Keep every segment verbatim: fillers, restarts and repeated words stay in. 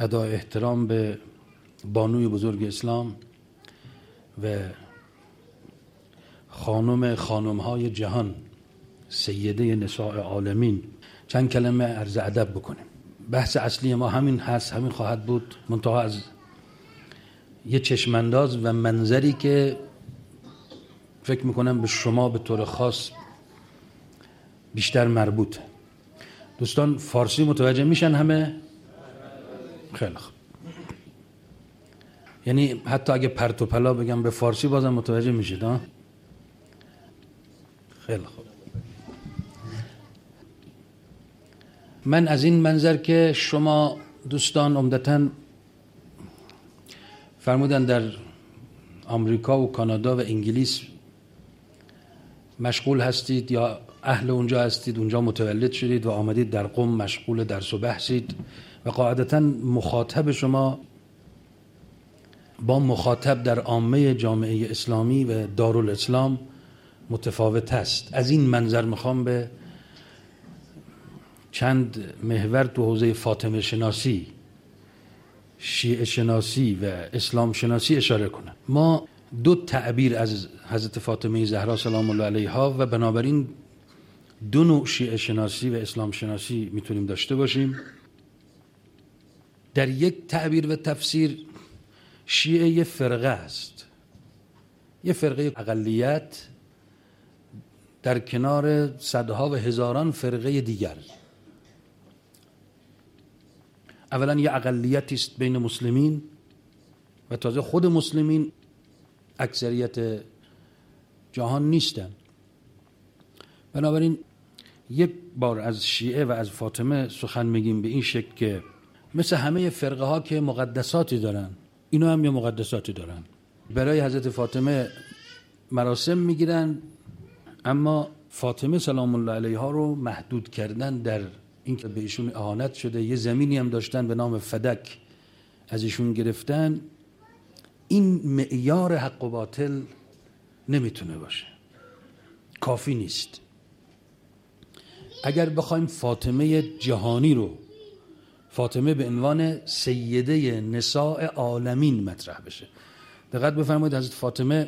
ادای احترام به بانوی بزرگ اسلام و خانم خانم‌های جهان، سیده نساء عالمین، چند کلمه عرض ادب بکنیم. بحث اصلی ما همین هست، همین خواهد بود، منتها از یه چشمانداز و منظری که فکر میکنم به شما به طور خاص بیشتر مربوطه. دوستان فارسی متوجه میشن همه؟ خیلی خوب. یعنی حتی اگه پرت و پلا بگم به فارسی بازم متوجه میشید ها؟ خیلی خوب. من از این منظر که شما دوستان عمدتاً فرمودن در آمریکا و کانادا و انگلیس مشغول هستید یا اهل اونجا هستید، اونجا متولد شدید و آمدید در قم مشغول درس و بحثید و قاعدتاً مخاطب شما با مخاطب در عامه جامعه اسلامی و دارالاسلام متفاوت است. از این منظر میخوام به چند محور تو حوزه فاطمه شناسی، شیعه شناسی و اسلام شناسی اشاره کنم. ما دو تعبیر از حضرت فاطمه زهرا سلام الله علیها و بنابراین دو نوع شیعه شناسی و اسلام شناسی میتونیم داشته باشیم. در یک تعبیر و تفسیر شیعه یه فرقه است، یه فرقه اقلیت در کنار صدها و هزاران فرقه دیگر. اولا یه اقلیتی است بین مسلمین و تازه خود مسلمین اکثریت جهان نیستن. بنابراین یک بار از شیعه و از فاطمه سخن میگیم به این شکل که مثل همه فرقه ها که مقدساتی دارن، اینا هم یه مقدساتی دارن. برای حضرت فاطمه مراسم میگیرن، اما فاطمه سلام الله علیها رو محدود کردن در اینکه به ایشون اهانت شده. یه زمینی هم داشتن به نام فدک از ایشون گرفتن. این معیار حق و باطل نمیتونه باشه، کافی نیست. اگر بخوایم فاطمه جهانی رو، فاطمه به عنوان سیده نساء عالمین مطرح بشه، دقت بفرمایید حضرت فاطمه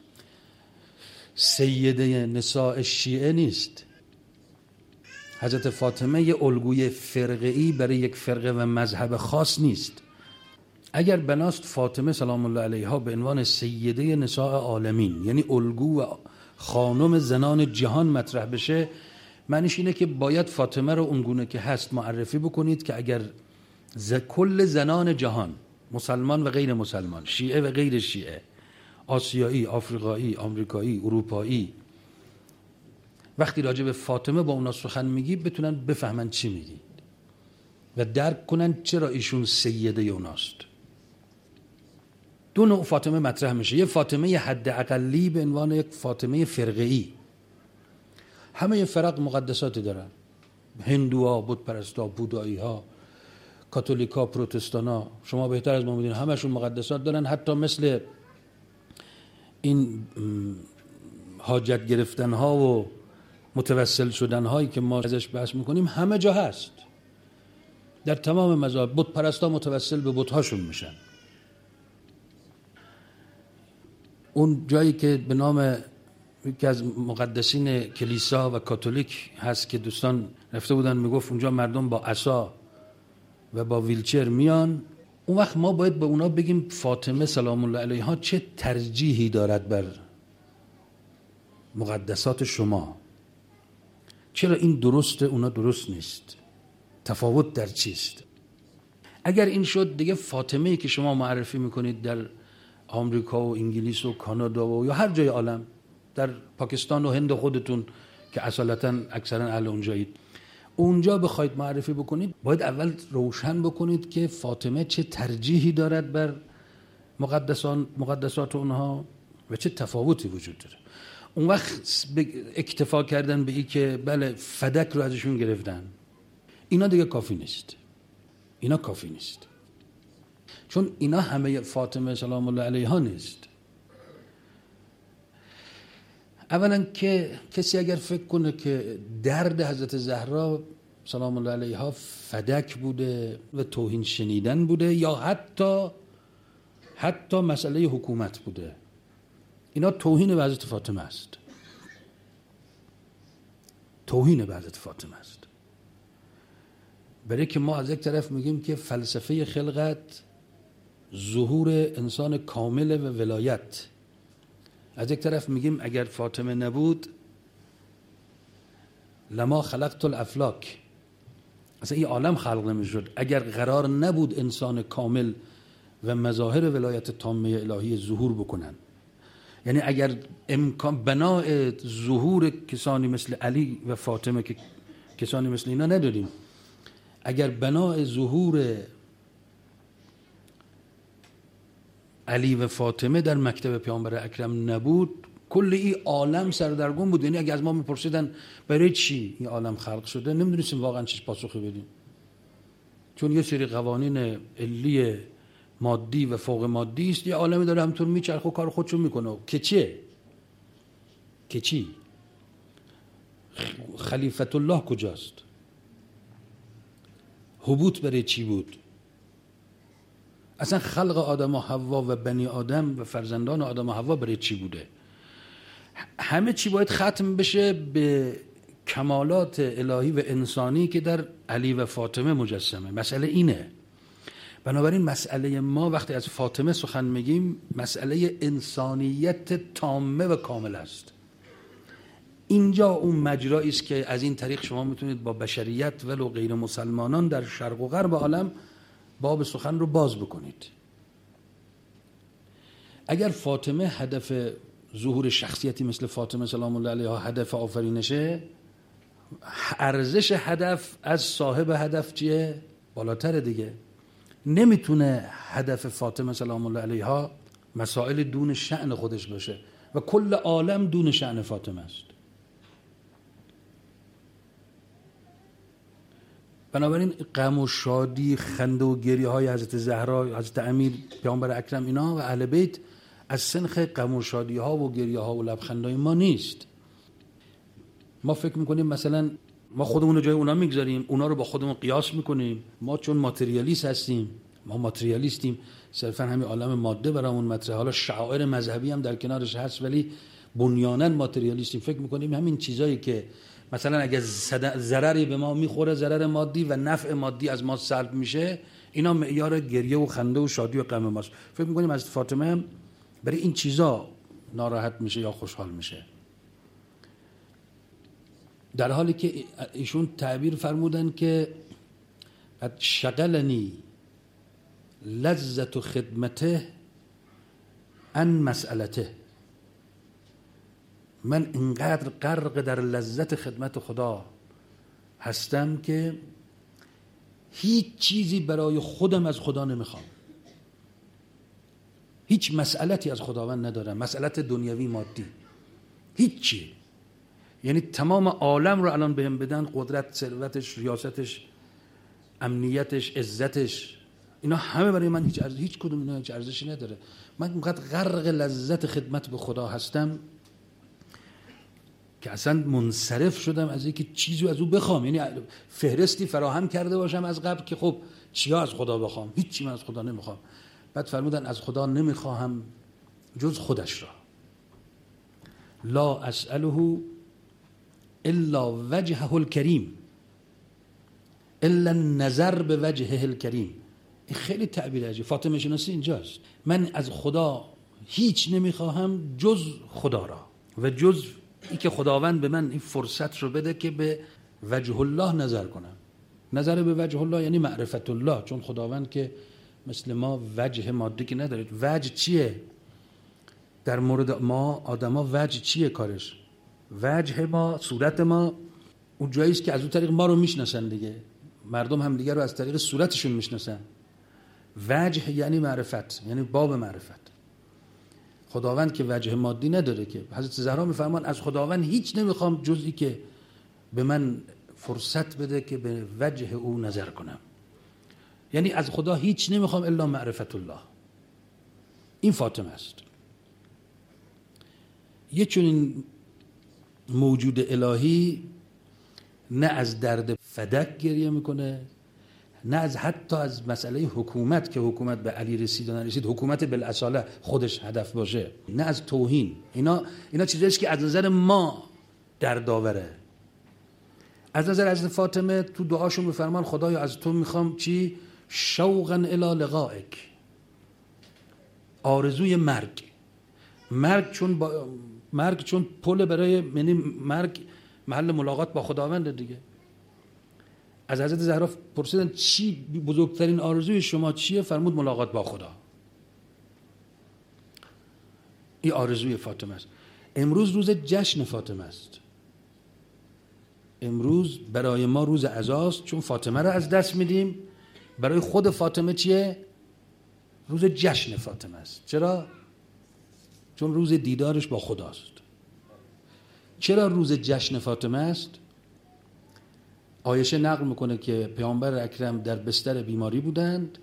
سیده نساء شیعه نیست. حضرت فاطمه یه الگوی فرقه‌ای برای یک فرقه و مذهب خاص نیست. اگر بناست فاطمه سلام الله علیها به عنوان سیده نساء عالمین، یعنی الگو و خانم زنان جهان مطرح بشه، معنیش اینه که باید فاطمه رو اونگونه که هست معرفی بکنید که اگر ز کل زنان جهان، مسلمان و غیر مسلمان، شیعه و غیر شیعه، آسیایی، آفریقایی، آمریکایی، اروپایی، وقتی راجع به فاطمه با اونا سخن میگی بتونن بفهمن چی میگی و درک کنن چرا ایشون سیده اوناست. دو نوع فاطمه مطرح میشه. یه فاطمه حد اقلی به عنوان یک فاطمه فرقه‌ای. همه فرق مقدساتی دارن، هندوها، بت پرستا، بودایی ها، کاتولیکا، پروتستانا، شما بهتر از ما میدونید همشون مقدسات دارن. حتی مثل این حاجت گرفتن ها و متوسل شدن هایی که ما ازش بحث میکنیم همه جا هست. در تمام مذاهب بت پرستا متوسل به بت هاشون میشن. اون جایی که به نام یکی از مقدسین کلیسا و کاتولیک هست که دوستان رفته بودن میگفت اونجا مردم با عصا و با ویلچر میان، اون وقت ما باید به اونا بگیم فاطمه سلام الله علیها چه ترجیحی دارد بر مقدسات شما؟ چرا این درسته اونا درست نیست؟ تفاوت در چیست؟ اگر این شد دیگه فاطمه‌ای که شما معرفی میکنید در آمریکا و انگلیس و کانادا و یا هر جای عالم، در پاکستان و هند خودتون که اصالتا اکثرا اهل اونجایید، اونجا بخواید معرفی بکنید باید اول روشن بکنید که فاطمه چه ترجیحی دارد بر مقدسان مقدسات اونها و چه تفاوتی وجود داره. اون وقت اکتفا کردن به این که بله فدک رو ازشون گرفتن، اینا دیگه کافی نیست. اینا کافی نیست، چون اینا همه فاطمه سلام الله علیها نیست. اولا که کسی اگر فکر کنه که درد حضرت زهرا سلام الله علیها فدک بوده و توهین شنیدن بوده، یا حتی حتی مسئله حکومت بوده. اینا توهین به حضرت فاطمه است، توهین به حضرت فاطمه است. برای که ما از یک طرف میگیم که فلسفه خلقت ظهور انسان کامل و ولایت، از یک طرف میگیم اگر فاطمه نبود لما خلقت الافلاک، اصلا این عالم خلق نمیشد. اگر قرار نبود انسان کامل و مظاهر ولایت تامه الهی ظهور بکنن، یعنی اگر امکان بنای ظهور کسانی مثل علی و فاطمه که کسانی مثل اینا نداریم، اگر بنای ظهور علی و فاطمه در مکتب پیامبر اکرم نبود، کل این عالم سردرگم بود. یعنی اگر از ما میپرسیدن برای چی این عالم خلق شده، نمیدونستیم واقعا چیز پاسخی بدیم، چون یه سری قوانین علی مادی و فوق مادی است، یه عالمی داره همطور میچرخه و کار خودشو میکنه. که چیه؟ که چی؟ خلیفت الله کجاست؟ حبوط برای چی بود؟ اصلا خلق آدم و حوا و بنی آدم و فرزندان آدم و حوا برای چی بوده؟ همه چی باید ختم بشه به کمالات الهی و انسانی که در علی و فاطمه مجسمه. مسئله اینه. بنابراین مسئله ما وقتی از فاطمه سخن میگیم، مسئله انسانیت تامه و کامل است. اینجا اون مجرایی است که از این طریق شما میتونید با بشریت ولو غیر مسلمانان در شرق و غرب عالم باب سخن رو باز بکنید. اگر فاطمه هدف ظهور شخصیتی مثل فاطمه سلام الله علیها هدف آفرینشه، ارزش هدف از صاحب هدف چیه؟ بالاتر دیگه. نمیتونه هدف فاطمه سلام الله علیها مسائل دون شأن خودش باشه و کل عالم دون شأن فاطمه است. بنابراین غم و شادی، خنده و گریه های حضرت زهرا، حضرت امیر، پیامبر اکرم، اینا و اهل بیت از سنخ غم و شادی ها و گریه ها و لبخندهای ما نیست. ما فکر میکنیم مثلا ما خودمون رو جای اونا میگذاریم، اونا رو با خودمون قیاس میکنیم. ما چون ماتریالیست هستیم، ما ماتریالیستیم، صرفا همین عالم ماده برامون مطرحه. حالا شعائر مذهبی هم در کنارش هست، ولی بنیاناً ماتریالیستیم. فکر میکنیم همین چیزایی که مثلا اگه ضرری به ما میخوره، ضرر مادی و نفع مادی از ما سلب میشه، اینا معیار گریه و خنده و شادی و غم ماست. فکر میکنیم از فاطمه هم برای این چیزا ناراحت میشه یا خوشحال میشه، در حالی که ایشون تعبیر فرمودن که قد شغلنی لذت خدمته عن مسئلته. من اینقدر غرق در لذت خدمت خدا هستم که هیچ چیزی برای خودم از خدا نمیخوام، هیچ مسئلتی از خداوند ندارم، مسئلت دنیوی مادی هیچی. یعنی تمام عالم رو الان بهم بدن، قدرت، ثروتش، ریاستش، امنیتش، عزتش، اینا همه برای من هیچ ارزش، هیچ کدوم اینا هیچ ارزشی نداره. من اینقدر غرق لذت خدمت به خدا هستم که اصلا منصرف شدم از اینکه چیزی از او بخوام. یعنی فهرستی فراهم کرده باشم از قبل که خب چیا از خدا بخوام، هیچ چی من از خدا نمیخوام. بعد فرمودن از خدا نمیخواهم جز خودش را. لا اسأله الا وجهه الکریم الا نظر به وجهه الکریم. این خیلی تعبیر عجیب. فاطمه شناسی اینجاست. من از خدا هیچ نمیخواهم جز خدا را و جز ای که خداوند به من این فرصت رو بده که به وجه الله نظر کنم. نظر به وجه الله یعنی معرفت الله، چون خداوند که مثل ما وجه مادی که نداره. وجه چیه؟ در مورد ما آدما وجه چیه کارش؟ وجه ما، صورت ما، اون جایی است که از اون طریق ما رو میشناسن دیگه. مردم هم دیگه رو از طریق صورتشون میشناسن. وجه یعنی معرفت، یعنی باب معرفت. خداوند که وجه مادی نداره که. حضرت زهرا میفرمان از خداوند هیچ نمیخوام جزئی که به من فرصت بده که به وجه او نظر کنم. یعنی از خدا هیچ نمیخوام الا معرفت الله. این فاطمه است. یه چنین موجود الهی نه از درد فدک گریه میکنه، نه از حتی از مسئله حکومت که حکومت به علی رسید و نرسید، حکومت بالاصاله خودش هدف باشه، نه از توهین. اینا اینا چیزاییست که از نظر ما دردآوره. از نظر حضرت فاطمه تو دعاشون میفرمان خدایا از تو میخوام چی؟ شوقا الی لقائک، آرزوی مرگ. مرگ چون با... مرگ چون پل برای، یعنی مرگ محل ملاقات با خداوند دیگه. از حضرت زهرا پرسیدن چی بزرگترین آرزوی شما چیه؟ فرمود ملاقات با خدا. این آرزوی فاطمه است. امروز روز جشن فاطمه است. امروز برای ما روز عزاست چون فاطمه رو از دست میدیم. برای خود فاطمه چیه؟ روز جشن فاطمه است. چرا؟ چون روز دیدارش با خداست. چرا روز جشن فاطمه است؟ عایشه نقل میکنه که پیامبر اکرم در بستر بیماری بودند،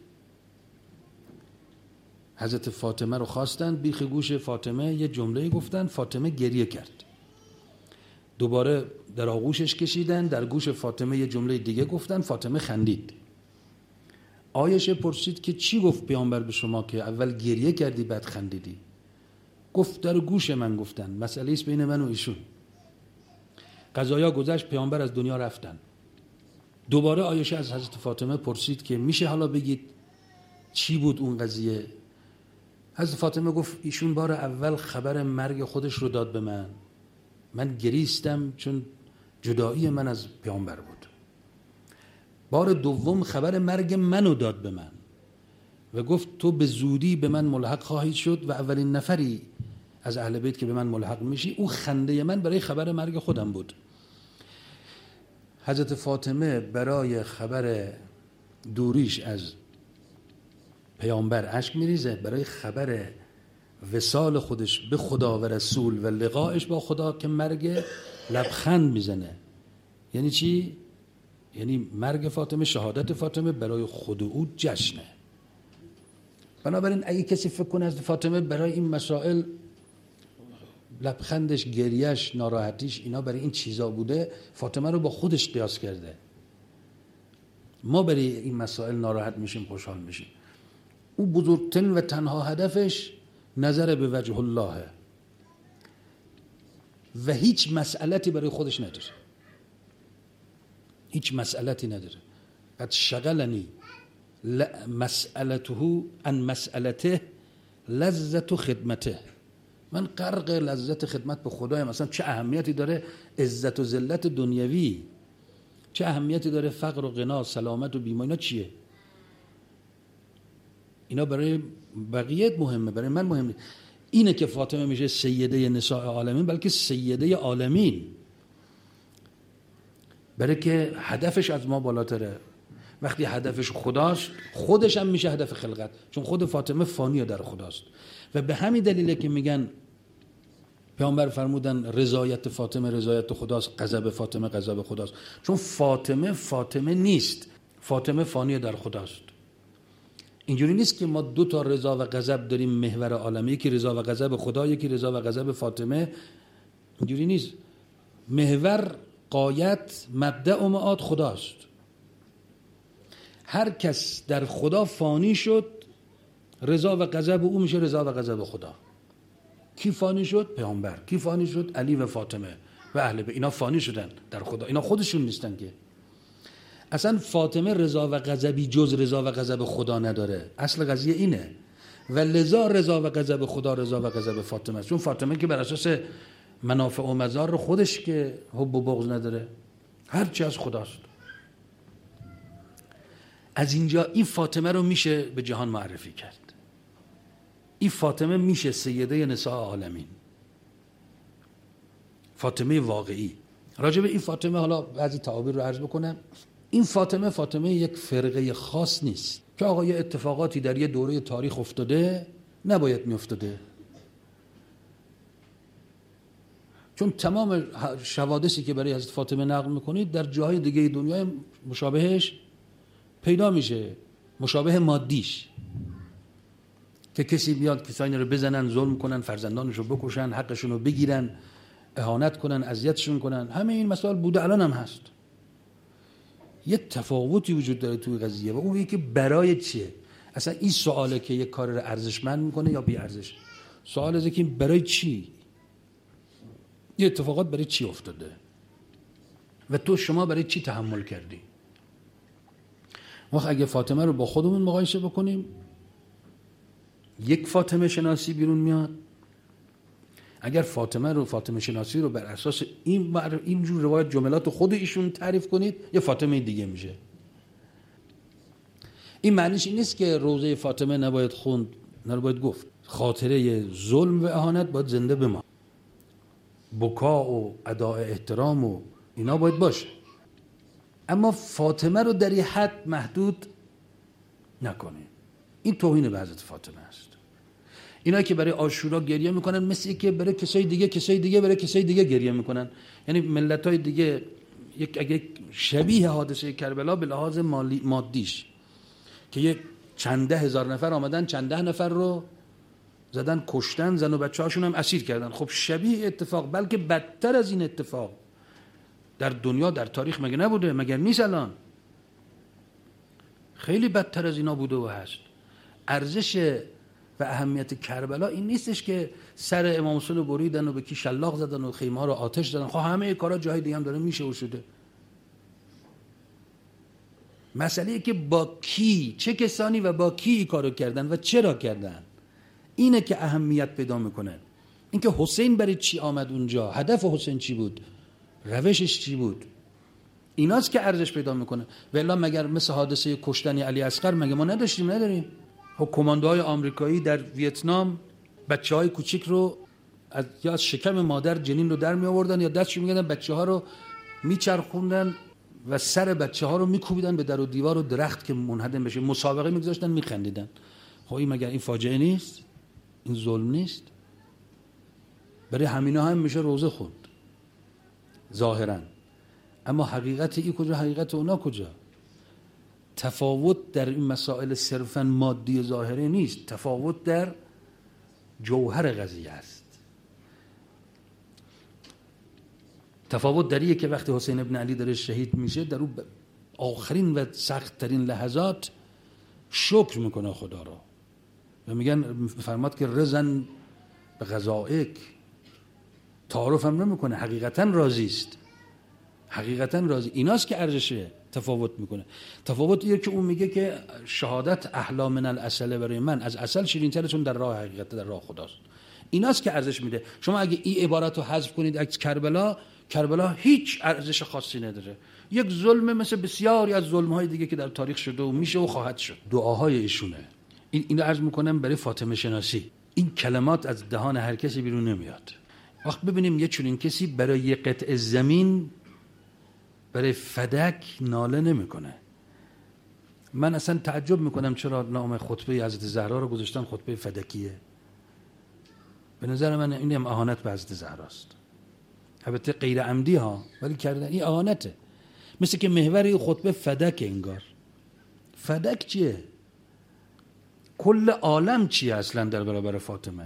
حضرت فاطمه رو خواستن، بیخ گوش فاطمه یه جمله گفتن، فاطمه گریه کرد. دوباره در آغوشش کشیدن، در گوش فاطمه یه جمله دیگه گفتن، فاطمه خندید. عایشه پرسید که چی گفت پیامبر به شما که اول گریه کردی بعد خندیدی؟ گفت در گوش من گفتن، مسئله است بین من و ایشون. قضایا گذشت، پیامبر از دنیا رفتن. دوباره عایشه از حضرت فاطمه پرسید که میشه حالا بگید چی بود اون قضیه؟ حضرت فاطمه گفت ایشون بار اول خبر مرگ خودش رو داد به من، من گریستم چون جدایی من از پیامبر بود. بار دوم خبر مرگ منو داد به من و گفت تو به زودی به من ملحق خواهید شد و اولین نفری از اهل بیت که به من ملحق میشی. او خنده من برای خبر مرگ خودم بود. حضرت فاطمه برای خبر دوریش از پیامبر اشک میریزه، برای خبر وصال خودش به خدا و رسول و لقایش با خدا که مرگ لبخند میزنه. یعنی چی؟ یعنی مرگ فاطمه، شهادت فاطمه برای خود او جشنه. بنابراین اگه کسی فکر کنه از فاطمه برای این مسائل لبخندش، گریهش، ناراحتیش اینا برای این چیزا بوده، فاطمه رو با خودش قیاس کرده. ما برای این مسائل ناراحت میشیم، خوشحال میشیم. او بزرگترین و تنها هدفش نظر به وجه الله و هیچ مسئلتی برای خودش نداره. هیچ مسئلتی نداره. قد شغلنی مسئلته عن مسئلته لذت خدمته. من غرق لذت خدمت به خدایم. مثلا چه اهمیتی داره عزت و ذلت دنیوی؟ چه اهمیتی داره فقر و غنا، سلامت و بیماری؟ اینا چیه؟ اینا برای بقیه مهمه، برای من مهمه. اینه که فاطمه میشه سیده نساء عالمین، بلکه سیده عالمین، برای که هدفش از ما بالاتره. وقتی هدفش خداست، خودش هم میشه هدف خلقت، چون خود فاطمه فانی در خداست. و به همین دلیله که میگن پیامبر فرمودن رضایت فاطمه رضایت خداست، غضب فاطمه غضب خداست. چون فاطمه فاطمه نیست، فاطمه فانی در خداست. اینجوری نیست که ما دو تا رضا و غضب داریم محور عالمی، یکی رضا و غضب خدا، یکی رضا و غضب فاطمه. اینجوری نیست. محور، غایت، مبدأ و معاد خداست. هر کس در خدا فانی شد، رضا و غضب او میشه رضا و غضب خدا. کی فانی شد؟ پیامبر. کی فانی شد؟ علی و فاطمه و اهل بیت. اینا فانی شدن در خدا، اینا خودشون نیستن که. اصلا فاطمه رضا و غضبی جز رضا و غضب خدا نداره. اصل قضیه اینه. و لذا رضا و غضب خدا رضا و غضب فاطمه است. چون فاطمه که بر اساس منافع و مضار خودش که حب و بغض نداره، هر چی از خداست. از اینجا این فاطمه رو میشه به جهان معرفی کرد. این فاطمه میشه سیده نساء عالمین، فاطمه واقعی. راجع به این فاطمه حالا بعضی تعابیر رو عرض بکنم. این فاطمه فاطمه یک فرقه خاص نیست که آقا یه اتفاقاتی در یه دوره تاریخ افتاده نباید میافتاده، چون تمام شوادثی که برای حضرت فاطمه نقل میکنید در جاهای دیگه دنیا مشابهش پیدا میشه، مشابه مادیش، که کسی بیاد کسانی رو بزنن، ظلم کنن، فرزندانش رو بکشن، حقشون رو بگیرن، اهانت کنن، اذیتشون کنن. همه این مسائل بوده، الان هم هست. یه تفاوتی وجود داره توی قضیه و اون یکی برای چیه. اصلا این سواله که یه کار رو ارزشمند میکنه یا بی ارزش. سوال از که برای چی، یه اتفاقات برای چی افتاده و تو شما برای چی تحمل کردی. وقت اگه فاطمه رو با خودمون مقایسه بکنیم، یک فاطمه شناسی بیرون میاد. اگر فاطمه رو فاطمه شناسی رو بر اساس این اینجور روایت جملات خود ایشون تعریف کنید، یه فاطمه دیگه میشه. این معنیش این نیست که روضه فاطمه نباید خوند، نباید گفت. خاطره ظلم و اهانت باید زنده بماند. بکا و اداء احترام و اینا باید باشه، اما فاطمه رو در یه حد محدود نکنید. این توهین به حضرت فاطمه است. اینا که برای عاشورا گریه میکنن مثل که برای کسای دیگه کسای دیگه برای کسای دیگه گریه میکنن. یعنی ملت‌های دیگه یک اگه شبیه حادثه کربلا به لحاظ مالی مادیش که یک چند ده هزار نفر آمدن، چند ده نفر رو زدن کشتن، زن و بچه هاشون هم اسیر کردن. خب شبیه اتفاق، بلکه بدتر از این اتفاق در دنیا در تاریخ مگه نبوده؟ مگر نیست الان؟ خیلی بدتر از اینا بوده و هست. ارزش و اهمیت کربلا این نیستش که سر امام حسین رو بریدن و به کی شلاق زدن و خیمه ها رو آتش دادن. خب همه کارا جای دیگه هم داره میشه و شده. مسئله که با کی، چه کسانی و با کی این کارو کردن و چرا کردن، اینه که اهمیت پیدا میکنه. اینکه حسین برای چی آمد اونجا، هدف حسین چی بود، روشش چی بود، ایناست که ارزش پیدا میکنه. والا مگر مثل حادثه کشتن علی اصغر مگه ما نداشتیم؟ نداریم. خب کماندوهای آمریکایی در ویتنام بچهای کوچیک رو از یا از شکم مادر جنین رو در می آوردن یا دستشون میگردن بچه‌ها رو میچرخوندن و سر بچه‌ها رو میکوبیدن به در و دیوار و درخت که منهدم بشه، مسابقه میگذاشتن، میخندیدن. خب این مگر این فاجعه نیست؟ این ظلم نیست؟ برای همینا هم میشه روزه خوند ظاهرا، اما حقیقت این کجا، حقیقت اونا کجا؟ تفاوت در این مسائل صرفا مادی ظاهره نیست، تفاوت در جوهر قضیه است. تفاوت در اینه که وقتی حسین ابن علی داره شهید میشه، در اون آخرین و سخت ترین لحظات شکر میکنه خدا را و میگن فرماد که رزن به قضائک، تعارف هم نمیکنه، حقیقتا راضی است، حقیقتا راضی. ایناست که ارزشه تفاوت میکنه. تفاوت اینه که اون میگه که شهادت احلا من العسل، برای من از عسل شیرین تره چون در راه حقیقت، در راه خداست. ایناست که ارزش میده. شما اگه این عبارت رو حذف کنید از کربلا، کربلا هیچ ارزش خاصی نداره. یک ظلم مثل بسیاری از ظلم‌های دیگه که در تاریخ شده و میشه و خواهد شد. دعاهای ایشونه. این اینو عرض میکنم برای فاطمه شناسی. این کلمات از دهان هر کسی بیرون نمیاد. وقت ببینیم یه چنین کسی برای یه قطعه زمین، برای فدک ناله نمیکنه. من اصلا تعجب میکنم چرا نام خطبه حضرت زهرا رو گذاشتن خطبه فدکیه. به نظر من این هم اهانت به حضرت زهراست. البته غیر عمدی ها، ولی کردن این اهانته. مثل که محور این خطبه فدک انگار. فدک چیه؟ کل عالم چیه اصلا در برابر فاطمه؟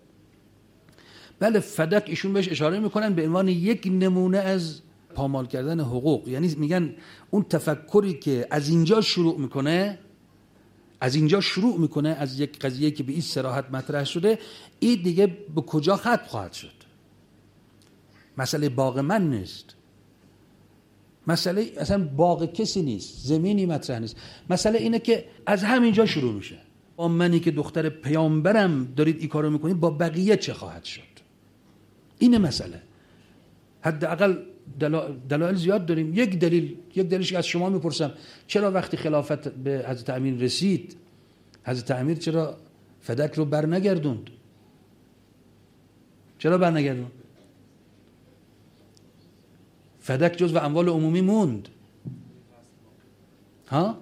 بله فدک ایشون بهش اشاره میکنن به عنوان یک نمونه از پامال کردن حقوق. یعنی میگن اون تفکری که از اینجا شروع میکنه، از اینجا شروع میکنه از یک قضیه که به این صراحت مطرح شده، این دیگه به کجا ختم خواهد شد. مسئله باغ من نیست، مسئله اصلا باغ کسی نیست، زمینی مطرح نیست. مسئله اینه که از همینجا شروع میشه. با منی که دختر پیامبرم دارید این کارو میکنید، با بقیه چه خواهد شد؟ اینه مسئله. حداقل دلایل زیاد داریم. یک دلیل یک دلیلش از شما میپرسم، چرا وقتی خلافت به حضرت امیر رسید، حضرت امیر چرا فدک رو بر نگردوند؟ چرا بر نگردوند؟ فدک جزو اموال عمومی موند. ها؟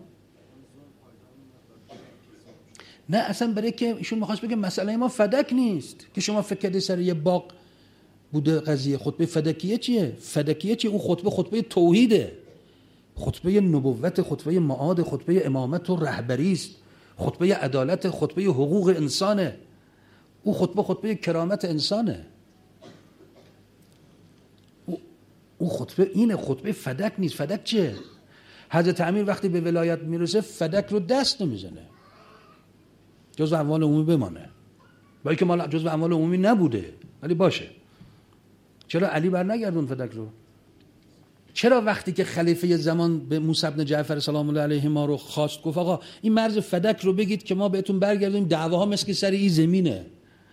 نه اصلا برای که ایشون میخواست بگه مسئله ما فدک نیست که شما فکر کردید سر یه باغ بوده قضیه. خطبه فدکیه چیه؟ فدکیه چیه؟ اون خطبه خطبه توحیده، خطبه نبوت، خطبه معاد، خطبه امامت و رهبری است، خطبه عدالت، خطبه حقوق انسانه. اون خطبه خطبه کرامت انسانه. اون خطبه اینه، خطبه فدک نیست. فدک چیه؟ حضرت امیر وقتی به ولایت میرسه فدک رو دست نمیزنه، جزو اموال عمومی بمانه، با اینکه مال جزو اموال عمومی نبوده ولی باشه. چرا علی بر نگردون فدک رو؟ چرا وقتی که خلیفه زمان به موسی بن جعفر سلام الله علیه ما رو خواست، گفت آقا این مرز فدک رو بگید که ما بهتون برگردونیم، دعواها مثل سر این زمینه،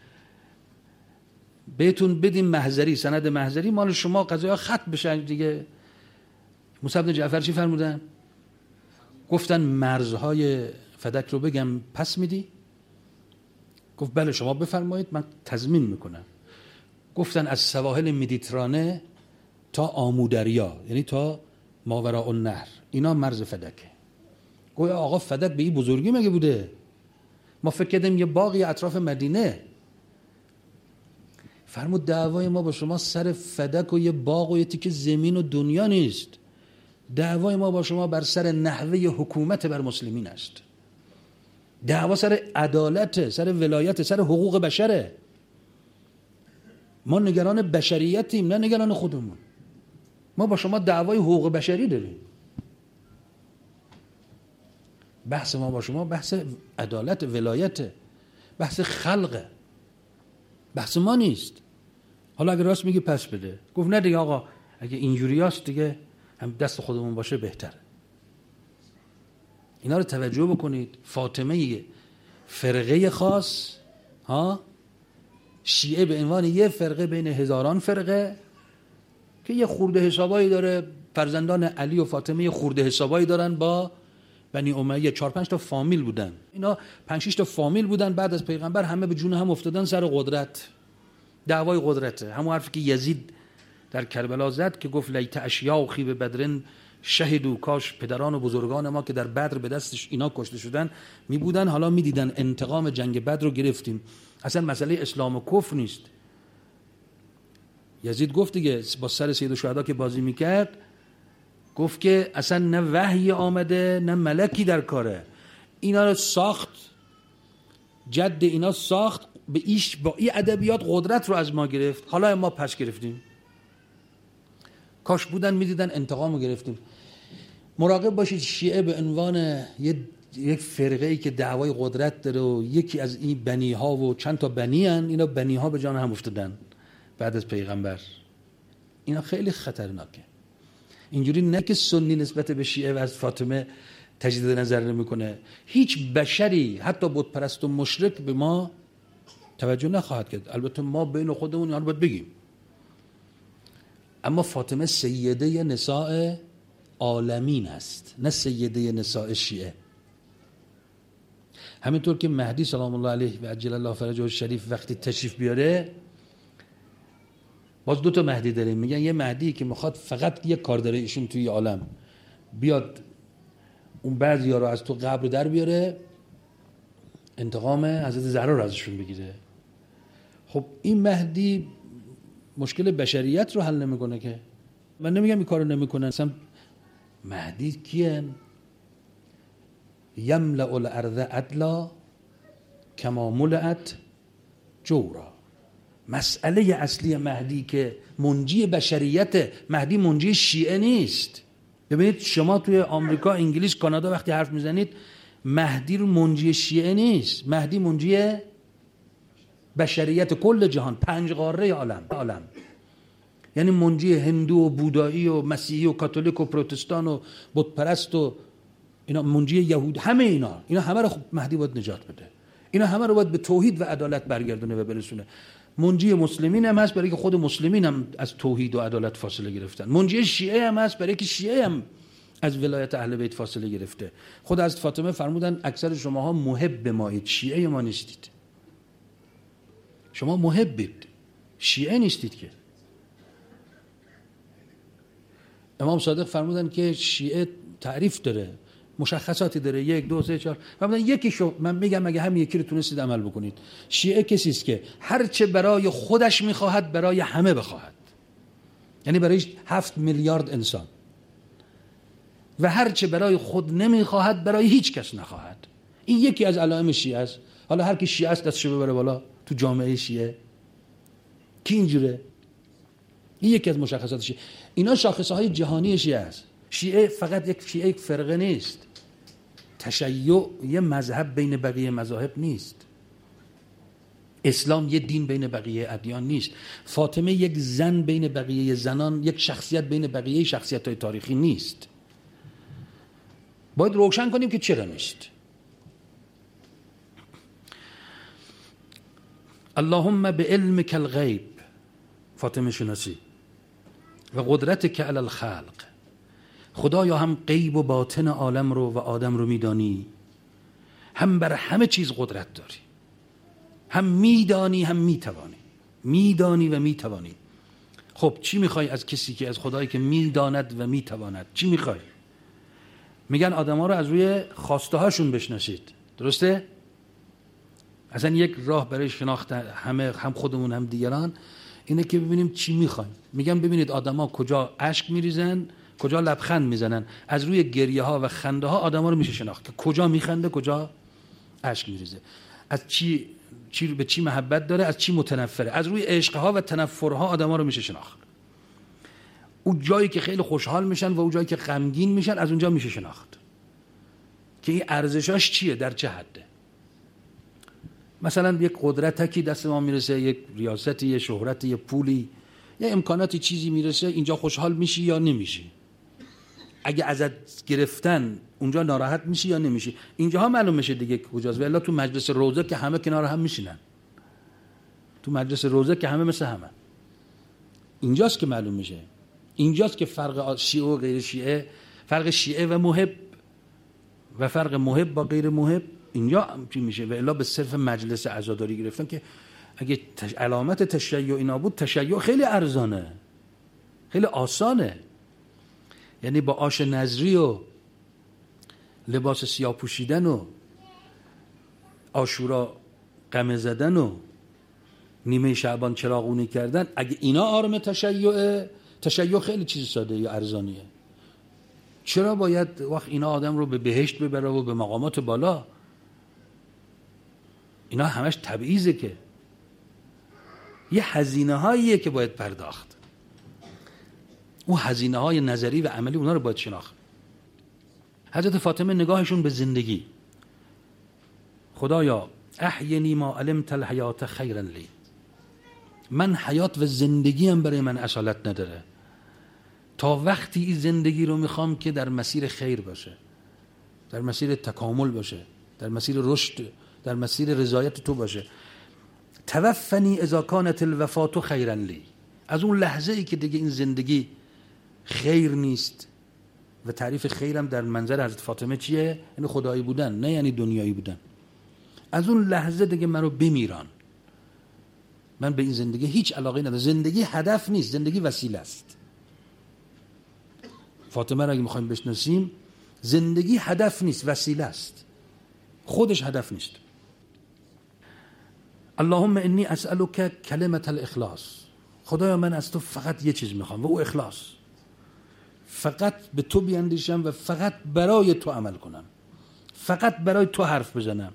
بهتون بدیم محضری، سند محضری مال شما، قضایا ختم بشه دیگه. موسی بن جعفر چی فرمودن؟ گفتن مرزهای فدک رو بگم پس میدی؟ گفت بله شما بفرمایید من تضمین میکنم. گفتن از سواحل مدیترانه تا آمودریا، یعنی تا ماوراء النهر، اینا مرز فدکه. گویا آقا فدک به این بزرگی مگه بوده؟ ما فکر کردیم یه باقی اطراف مدینه. فرمود دعوای ما با شما سر فدک و یه باغ و یه تیکه زمین و دنیا نیست، دعوای ما با شما بر سر نحوه حکومت بر مسلمین است. دعوا سر عدالت، سر ولایت، سر حقوق بشره. ما نگران بشریتیم نه نگران خودمون. ما با شما دعوای حقوق بشری داریم. بحث ما با شما بحث عدالت، ولایت، بحث خلقه، بحث ما نیست. حالا اگه راست میگی پس بده. گفت نه دیگه آقا اگه اینجوریاست دیگه هم دست خودمون باشه بهتره. اینا رو توجه بکنید. فاطمه فرقه خاص، ها، شیعه به عنوان یه فرقه بین هزاران فرقه که یه خورده حسابایی داره، فرزندان علی و فاطمه یه خورده حسابایی دارن با بنی امیه، چهار پنج تا فامیل بودن اینا، پنج شش تا فامیل بودن. بعد از پیغمبر همه به جون هم افتادن سر قدرت، دعوای قدرته. همون حرفی که یزید در کربلا زد که گفت لیت اشیاخی به بدرن شهیدو، کاش پدران و بزرگان ما که در بدر به دستش اینا کشته شدن می بودن، حالا می دیدن انتقام جنگ بدر رو گرفتیم. اصلا مسئله اسلام و کفر نیست. یزید گفت دیگه با سر سید الشهدا که بازی میکرد، گفت که اصلا نه وحی آمده نه ملکی در کاره، اینا رو ساخت، جد اینا ساخت، به ایش با این ادبیات قدرت رو از ما گرفت، حالا ما پس گرفتیم. کاش بودن میدیدن انتقام رو گرفتیم. مراقب باشید شیعه به عنوان یک فرقه ای که دعوای قدرت داره و یکی از این بنی ها و چند تا بنی هن، اینا بنی ها به جان هم افتادن بعد از پیغمبر. اینا خیلی خطرناکه. اینجوری نه که سنی نسبت به شیعه و از فاطمه تجدید نظر نمیکنه، هیچ بشری حتی بت پرست و مشرک به ما توجه نخواهد کرد. البته ما بین خودمون اینا رو باید بگیم. اما فاطمه سیده نساء عالمین است، نه سیده نساء شیعه. همینطور که مهدی سلام الله علیه و عجل الله فرجه الشریف وقتی تشریف بیاره، باز دو تا مهدی داریم. میگن یه مهدی که میخواد فقط یه کار داره ایشون توی عالم، بیاد اون بعضیا رو از تو قبر در بیاره، انتقام حضرت زهرا رو ازشون بگیره. خب این مهدی مشکل بشریت رو حل نمیکنه که. من نمیگم این کارو نمیکنن، اصلا مهدی کیه؟ یملأ الارض عدلا کما ملئت جورا. مسئله اصلی مهدی که منجی بشریت، مهدی منجی شیعه نیست. ببینید شما توی آمریکا، انگلیس، کانادا وقتی حرف میزنید، مهدی رو منجی شیعه نیست، مهدی منجی بشریت کل جهان، پنج قاره عالم عالم. یعنی منجی هندو و بودایی و مسیحی و کاتولیک و پروتستان و بت پرست و اینا، منجی یهود، همه اینا اینا همه رو مهدی باید نجات بده. اینا همه رو باید به توحید و عدالت برگردونه و برسونه. منجی مسلمین هم هست برای که خود مسلمین هم از توحید و عدالت فاصله گرفتن. منجی شیعه هم هست برای که شیعه هم از ولایت اهل بیت فاصله گرفته. خود از فاطمه فرمودن اکثر شماها محب مایید، شیعه ما نیستید. شما محبید، شیعه نیستید که. امام صادق فرمودن که شیعه تعریف داره، مشخصاتی داره، یک دو سه چهار. فرمودن یکی شو، من میگم اگه هم یکی رو تونستید عمل بکنید. شیعه کسی است که هر چه برای خودش میخواهد برای همه بخواهد، یعنی برای هفت میلیارد انسان، و هر چه برای خود نمیخواهد برای هیچ کس نخواهد. این یکی از علائم شیعه است. حالا هر کی شیعه است دستشو ببره بالا تو جامعه شیعه. کی اینجوره؟ این یکی از مشخصات شیعه. اینا شاخصه های جهانی شیعه است. شیعه فقط یک شیعه یک فرقه نیست. تشیع یه مذهب بین بقیه مذاهب نیست. اسلام یه دین بین بقیه ادیان نیست. فاطمه یک زن بین بقیه زنان، یک شخصیت بین بقیه شخصیت‌های تاریخی نیست. باید روشن کنیم که چرا نیست. اللهم بعلمک الغیب، فاطمه شناسی، و قدرتک علی الخلق، خدایا هم غیب و باطن عالم رو و آدم رو میدانی، هم بر همه چیز قدرت داری، هم میدانی هم میتوانی، میدانی و میتوانی. خب چی میخوای از کسی که از خدایی که میداند و میتواند؟ چی میخوای؟ میگن آدما رو از روی خواسته هاشون بشناسید، درسته؟ اصلا یک راه برای شناخت همه، هم خودمون هم دیگران، اینه که ببینیم چی میخوایم. میگن ببینید آدما کجا اشک میریزن، کجا لبخند میزنن. از روی گریه ها و خنده ها آدما رو میشه شناخت که کجا میخنده، کجا اشک میریزه، از چی چی به چی محبت داره، از چی متنفره. از روی عشق ها و تنفرها آدما رو میشه شناخت. اون جایی که خیلی خوشحال میشن و اون جایی که غمگین میشن، از اونجا میشه شناخت که این ارزشاش چیه، در چه حده. مثلا یک قدرتی دست ما میرسه، یک ریاستی، یک شهرتی، یک پولی، یک امکاناتی، چیزی میرسه، اینجا خوشحال میشی یا نمیشی؟ اگه ازت گرفتن اونجا ناراحت میشی یا نمیشی؟ اینجاها معلوم میشه دیگه کجاست. و الا تو مجلس روزه که همه کنار هم میشینن، تو مجلس روزه که همه مثل همه، اینجاست که معلوم میشه. اینجاست که فرق شیعه و غیر شیعه، فرق شیعه و محب و فرق محب با غیر محب اینجا چی میشه. و الا به صرف مجلس عزاداری گرفتن که اگه تش... علامت تشیع اینا بود، تشیع خیلی ارزانه، خیلی آسانه. یعنی با آش نظری و لباس سیاه پوشیدن و عاشورا قمه زدن و نیمه شعبان چراغونی کردن، اگه اینا آرم تشیعه، تشیع خیلی چیز ساده یا ارزانیه. چرا باید وقت اینا آدم رو به بهشت ببره و به مقامات بالا؟ اینا همش تبعیضه، که یه هزینه هاییه که باید پرداخت. اون هزینه های نظری و عملی اونا رو باید شناخت. حضرت فاطمه نگاهشون به زندگی، خدایا احینی ما علمت الحیات خیرا لی، من حیات و زندگی هم برای من اصالت نداره تا وقتی این زندگی رو میخوام که در مسیر خیر باشه، در مسیر تکامل باشه، در مسیر رشد، در مسیر رضایت تو باشه. توفنی اذا کانت الوفات خیرا لی، از اون لحظه ای که دیگه این زندگی خیر نیست، و تعریف خیرم در منظر حضرت فاطمه چیه؟ یعنی خدایی بودن، نه یعنی دنیایی بودن. از اون لحظه دیگه منو بمیران، من به این زندگی هیچ علاقه ندارم. زندگی هدف نیست، زندگی وسیله است. فاطمه را اگه میخوایم بشناسیم، زندگی هدف نیست، وسیله است، خودش هدف نیست. اللهم انی اسألک کلمة الاخلاص، خدایا من از تو فقط یه چیز میخوام و او اخلاص، فقط به تو بیاندیشم و فقط برای تو عمل کنم، فقط برای تو حرف بزنم.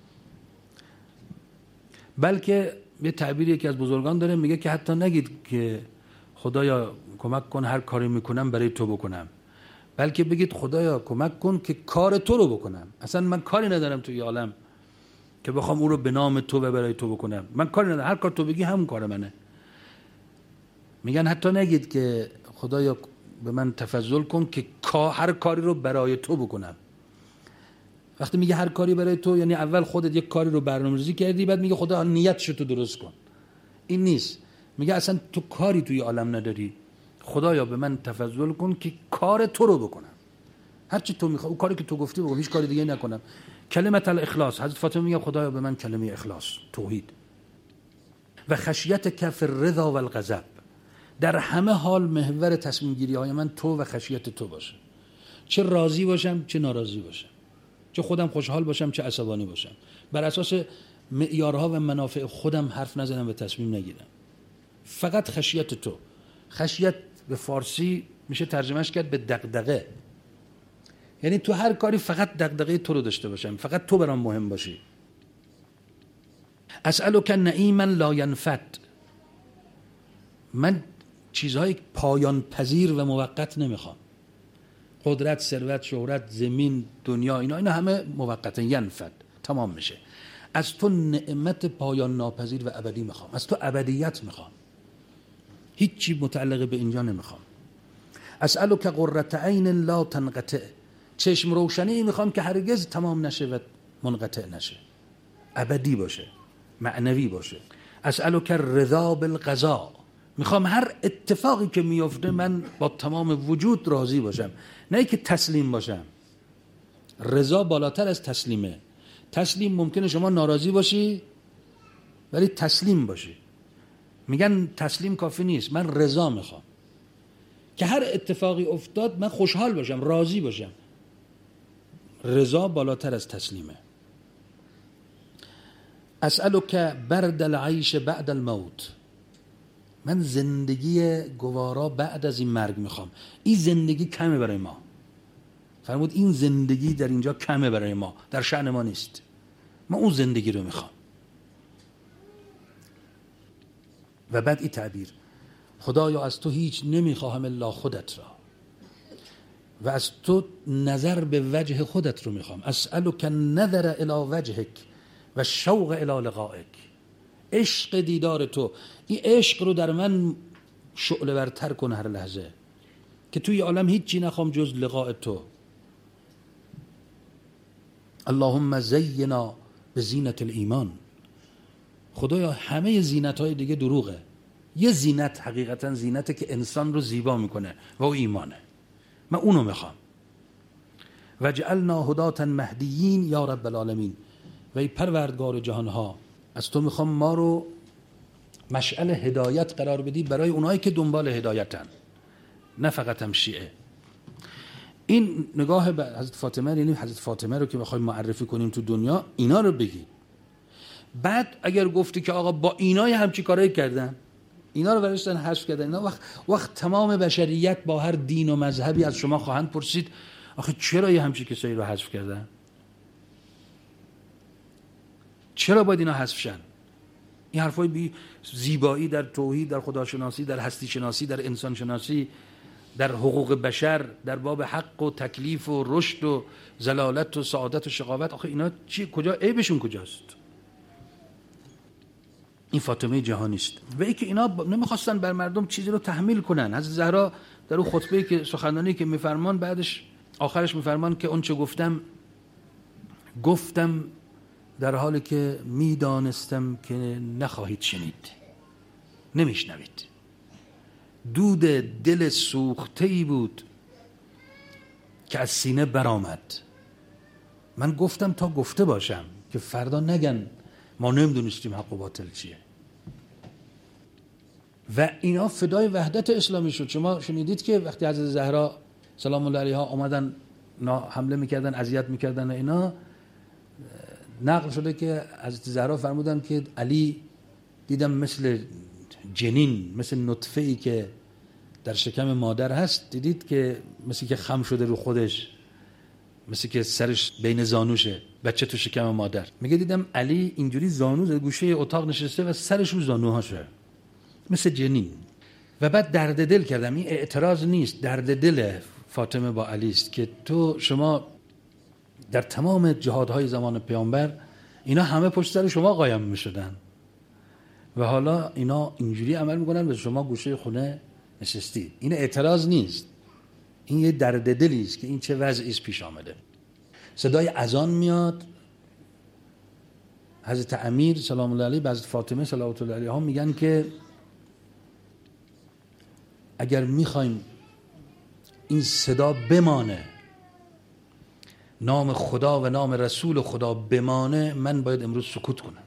بلکه یه تعبیری که از بزرگان داره، میگه که حتی نگید که خدایا کمک کن هر کاری میکنم برای تو بکنم، بلکه بگید خدایا کمک کن که کار تو رو بکنم. اصلا من کاری ندارم توی عالم که بخوام او رو به نام تو و برای تو بکنم، من کاری ندارم، هر کار تو بگی همون کار منه. میگن حتی نگید که خدایا به من تفضل کن که هر کاری رو برای تو بکنم. وقتی میگه هر کاری برای تو، یعنی اول خودت یک کاری رو برنامه‌ریزی کردی، بعد میگه خدا نیتشو تو درست کن. این نیست. میگه اصلا تو کاری توی عالم نداری، خدایا به من تفضل کن که کار تو رو بکنم، هر چی تو میخوای، اون کاری که تو گفتی بگو، هیچ کاری دیگه نکنم. کلمت الاخلاص، حضرت فاطمه میگه خدایا به من کلمه اخلاص، توحید و خشیت کف الرضا و الغضب، در همه حال محور تصمیم گیری های من تو و خشیت تو باشه، چه راضی باشم چه ناراضی باشم، چه خودم خوشحال باشم چه عصبانی باشم، بر اساس معیارها و منافع خودم حرف نزنم و تصمیم نگیرم، فقط خشیت تو. خشیت به فارسی میشه ترجمهش کرد به دغدغه، یعنی تو هر کاری فقط دغدغه تو رو داشته باشم، فقط تو برام مهم باشی. اسألک نعیما لا ینفد، من چیزهای پایان پذیر و موقت نمیخوام. قدرت، ثروت، شهرت، زمین، دنیا، اینا اینا همه موقتا ینفد، تمام میشه. از تو نعمت پایان ناپذیر و ابدی میخوام، از تو ابدیت میخوام، هیچی متعلق به اینجا نمیخوام. اسألک قرة عین لا تنقطع، چشم روشنی میخوام که هرگز تمام نشه و منقطع نشه، ابدی باشه، معنوی باشه. اسألک الرضا بالقضاء، میخوام هر اتفاقی که میفته من با تمام وجود راضی باشم، نه که تسلیم باشم. رضا بالاتر از تسلیمه. تسلیم ممکنه شما ناراضی باشی ولی تسلیم باشی. میگن تسلیم کافی نیست، من رضا میخوام که هر اتفاقی افتاد من خوشحال باشم، راضی باشم. رضا بالاتر از تسلیمه. اسألک برد العیش بعد الموت، من زندگی گوارا بعد از این مرگ میخوام. این زندگی کمه برای ما، فرمود این زندگی در اینجا کمه برای ما، در شأن ما نیست، ما اون زندگی رو میخوام. و بعد این تعبیر، خدایا از تو هیچ نمیخواهم الا خودت را و از تو نظر به وجه خودت رو میخوام. اسألک النظر الی وجهک و شوق الی لقائک، عشق دیدار تو. این عشق رو در من شعله ورتر کن هر لحظه که توی عالم هیچی نخوام جز لقاء تو. اللهم زینا به زینت الایمان، خدایا همه زینت های دیگه دروغه، یه زینت حقیقتا زینته که انسان رو زیبا میکنه و او ایمانه، من اونو میخوام. وجعلنا هداة مهدیین یا رب العالمین، و ای پروردگار جهانها از تو میخوام ما رو مشعل هدایت قرار بدی برای اونایی که دنبال هدایتن، نه فقط هم شیعه. این نگاه به حضرت فاطمه، یعنی حضرت فاطمه رو که بخوایم معرفی کنیم تو دنیا، اینا رو بگی. بعد اگر گفتی که آقا با اینای همچی کارایی کردن، اینا رو برشتن حذف کردن، اینا وقت وقت تمام بشریت با هر دین و مذهبی از شما خواهند پرسید آخه چرا یه همچی کسایی رو حذف کردن؟ چرا باید اینا حذف شن؟ این حرفای بی زیبایی در توحید، در خداشناسی، در هستی شناسی، در انسان شناسی، در حقوق بشر، در باب حق و تکلیف و رشد و زلالت و سعادت و شقاوت، آخه اینا چی، کجا عیبشون کجاست؟ این فاطمه جهانی است. و ای که اینا نمیخواستن بر مردم چیزی رو تحمیل کنن. حضرت زهرا در اون خطبه‌ای که سخنرانی که میفرمان، بعدش آخرش میفرمان که اون چه گفتم گفتم در حالی که میدانستم که نخواهید شنید، نمیشنوید. دود دل سوخته‌ای بود که از سینه برآمد. من گفتم تا گفته باشم که فردا نگن ما نمیدونستیم حق و باطل چیه. و اینا فدای وحدت اسلامی شد. شما شنیدید که وقتی حضرت زهرا سلام الله علیها آمدن حمله میکردن، اذیت میکردن، اینا نقل شده که حضرت زهرا فرمودن که علی دیدم مثل جنین، مثل نطفه‌ای که در شکم مادر هست، دیدید که مثل که خم شده رو خودش، مثل که سرش بین زانوشه، بچه تو شکم مادر. میگه دیدم علی اینجوری زانو در گوشه اتاق نشسته و سرش رو زانوهاشه، مثل جنین. و بعد درد دل کردم، این اعتراض نیست، درد دل فاطمه با علی است که تو شما در تمام جهادهای زمان پیامبر اینا همه پشت سر شما قایم میشدن و حالا اینا اینجوری عمل میکنن و شما گوشه خونه نشستی. این اعتراض نیست، این یه درد دلی است که این چه وضعی است پیش آمده. صدای اذان میاد. حضرت امیر سلام الله علیه به حضرت فاطمه صلوات الله علیها میگن که اگر میخوایم این صدا بمانه، نام خدا و نام رسول خدا بمانه، من باید امروز سکوت کنم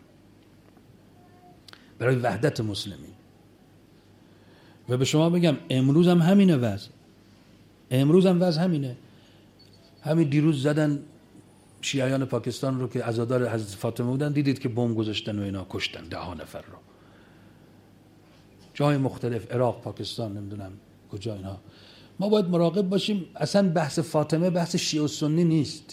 برای وحدت مسلمین. و به شما بگم امروز هم همینه وضع، امروز هم وضع همینه. همین دیروز زدن شیعیان پاکستان رو که عزادار حضرت فاطمه بودن، دیدید که بمب گذاشتن و اینا کشتن ده ها نفر رو، جای مختلف، عراق، پاکستان، نمیدونم کجا اینا. ما باید مراقب باشیم. اصلا بحث فاطمه بحث شیعه و سنی نیست.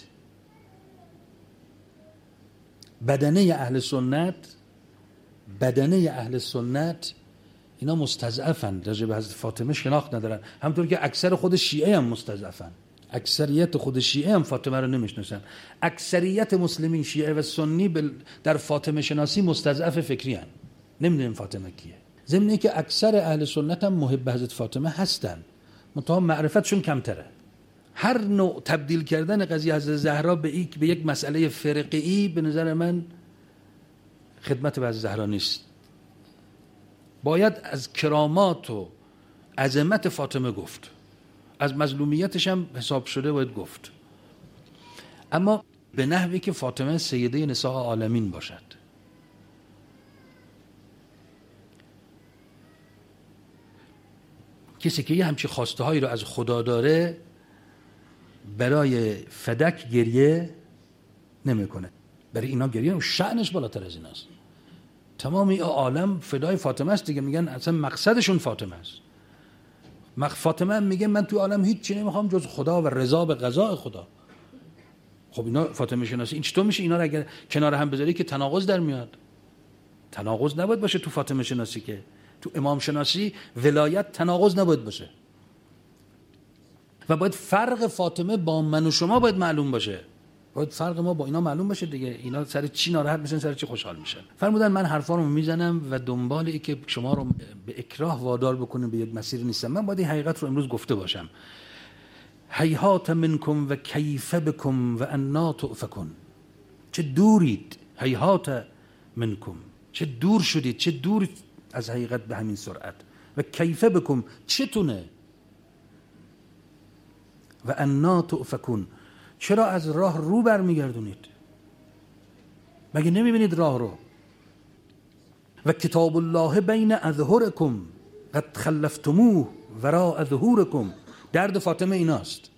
بدنه اهل سنت بدنه اهل سنت اینا مستضعفن، راجع به حضرت فاطمه شناخت ندارن، همونطور که اکثر خود شیعه هم مستضعفن. اکثریت خود شیعه هم فاطمه رو نمیشناسن. اکثریت مسلمین شیعه و سنی در فاطمه شناسی مستضعف فکری هن، نمیدونیم فاطمه کیه. ضمن اینکه اکثر اهل سنت هم محب حضرت فاطمه هستن، منتها معرفتشون کمتره. هر نوع تبدیل کردن قضیه حضرت زهرا به یک به یک مسئله فرقه‌ای به نظر من خدمت به حضرت زهرا نیست. باید از کرامات و عظمت فاطمه گفت، از مظلومیتش هم حساب شده باید گفت، اما به نحوی که فاطمه سیده نساء عالمین باشد. کسی که یه همچی خواسته هایی رو از خدا داره برای فدک گریه نمیکنه، برای اینا گریه و شأنش بالاتر از ایناست. تمام این عالم فدای فاطمه است دیگه، میگن اصلا مقصدشون فاطمه است. فاطمه هم میگه من تو عالم هیچ چی نمیخوام جز خدا و رضا به قضاء خدا. خب اینا فاطمه شناسی این چطور میشه؟ اینا رو اگر کنار هم بذاری که تناقض در میاد. تناقض نباید باشه تو فاطمه شناسی، که تو امام شناسی ولایت تناقض نباید باشه و باید فرق فاطمه با من و شما باید معلوم باشه، باید فرق ما با اینا معلوم باشه دیگه. اینا سر چی ناراحت میشن، سر چی خوشحال میشن. فرمودن من حرفا رو میزنم و دنبال ای که شما رو به اکراه وادار بکنه به یک مسیر نیستم، من باید این حقیقت رو امروز گفته باشم. هیهات منکم و کیف بکم و انا تؤفکون. چه دورید، هیهات منکم، چه دور شدید، چه دور از حقیقت به همین سرعت. و کیف بکم، چتونه. و انا تؤفکون، چرا از راه رو برمیگردونید؟ مگه نمیبینید راه رو؟ و کتاب الله بین اظهرکم قد خلفتموه وراء ظهورکم. درد فاطمه ایناست،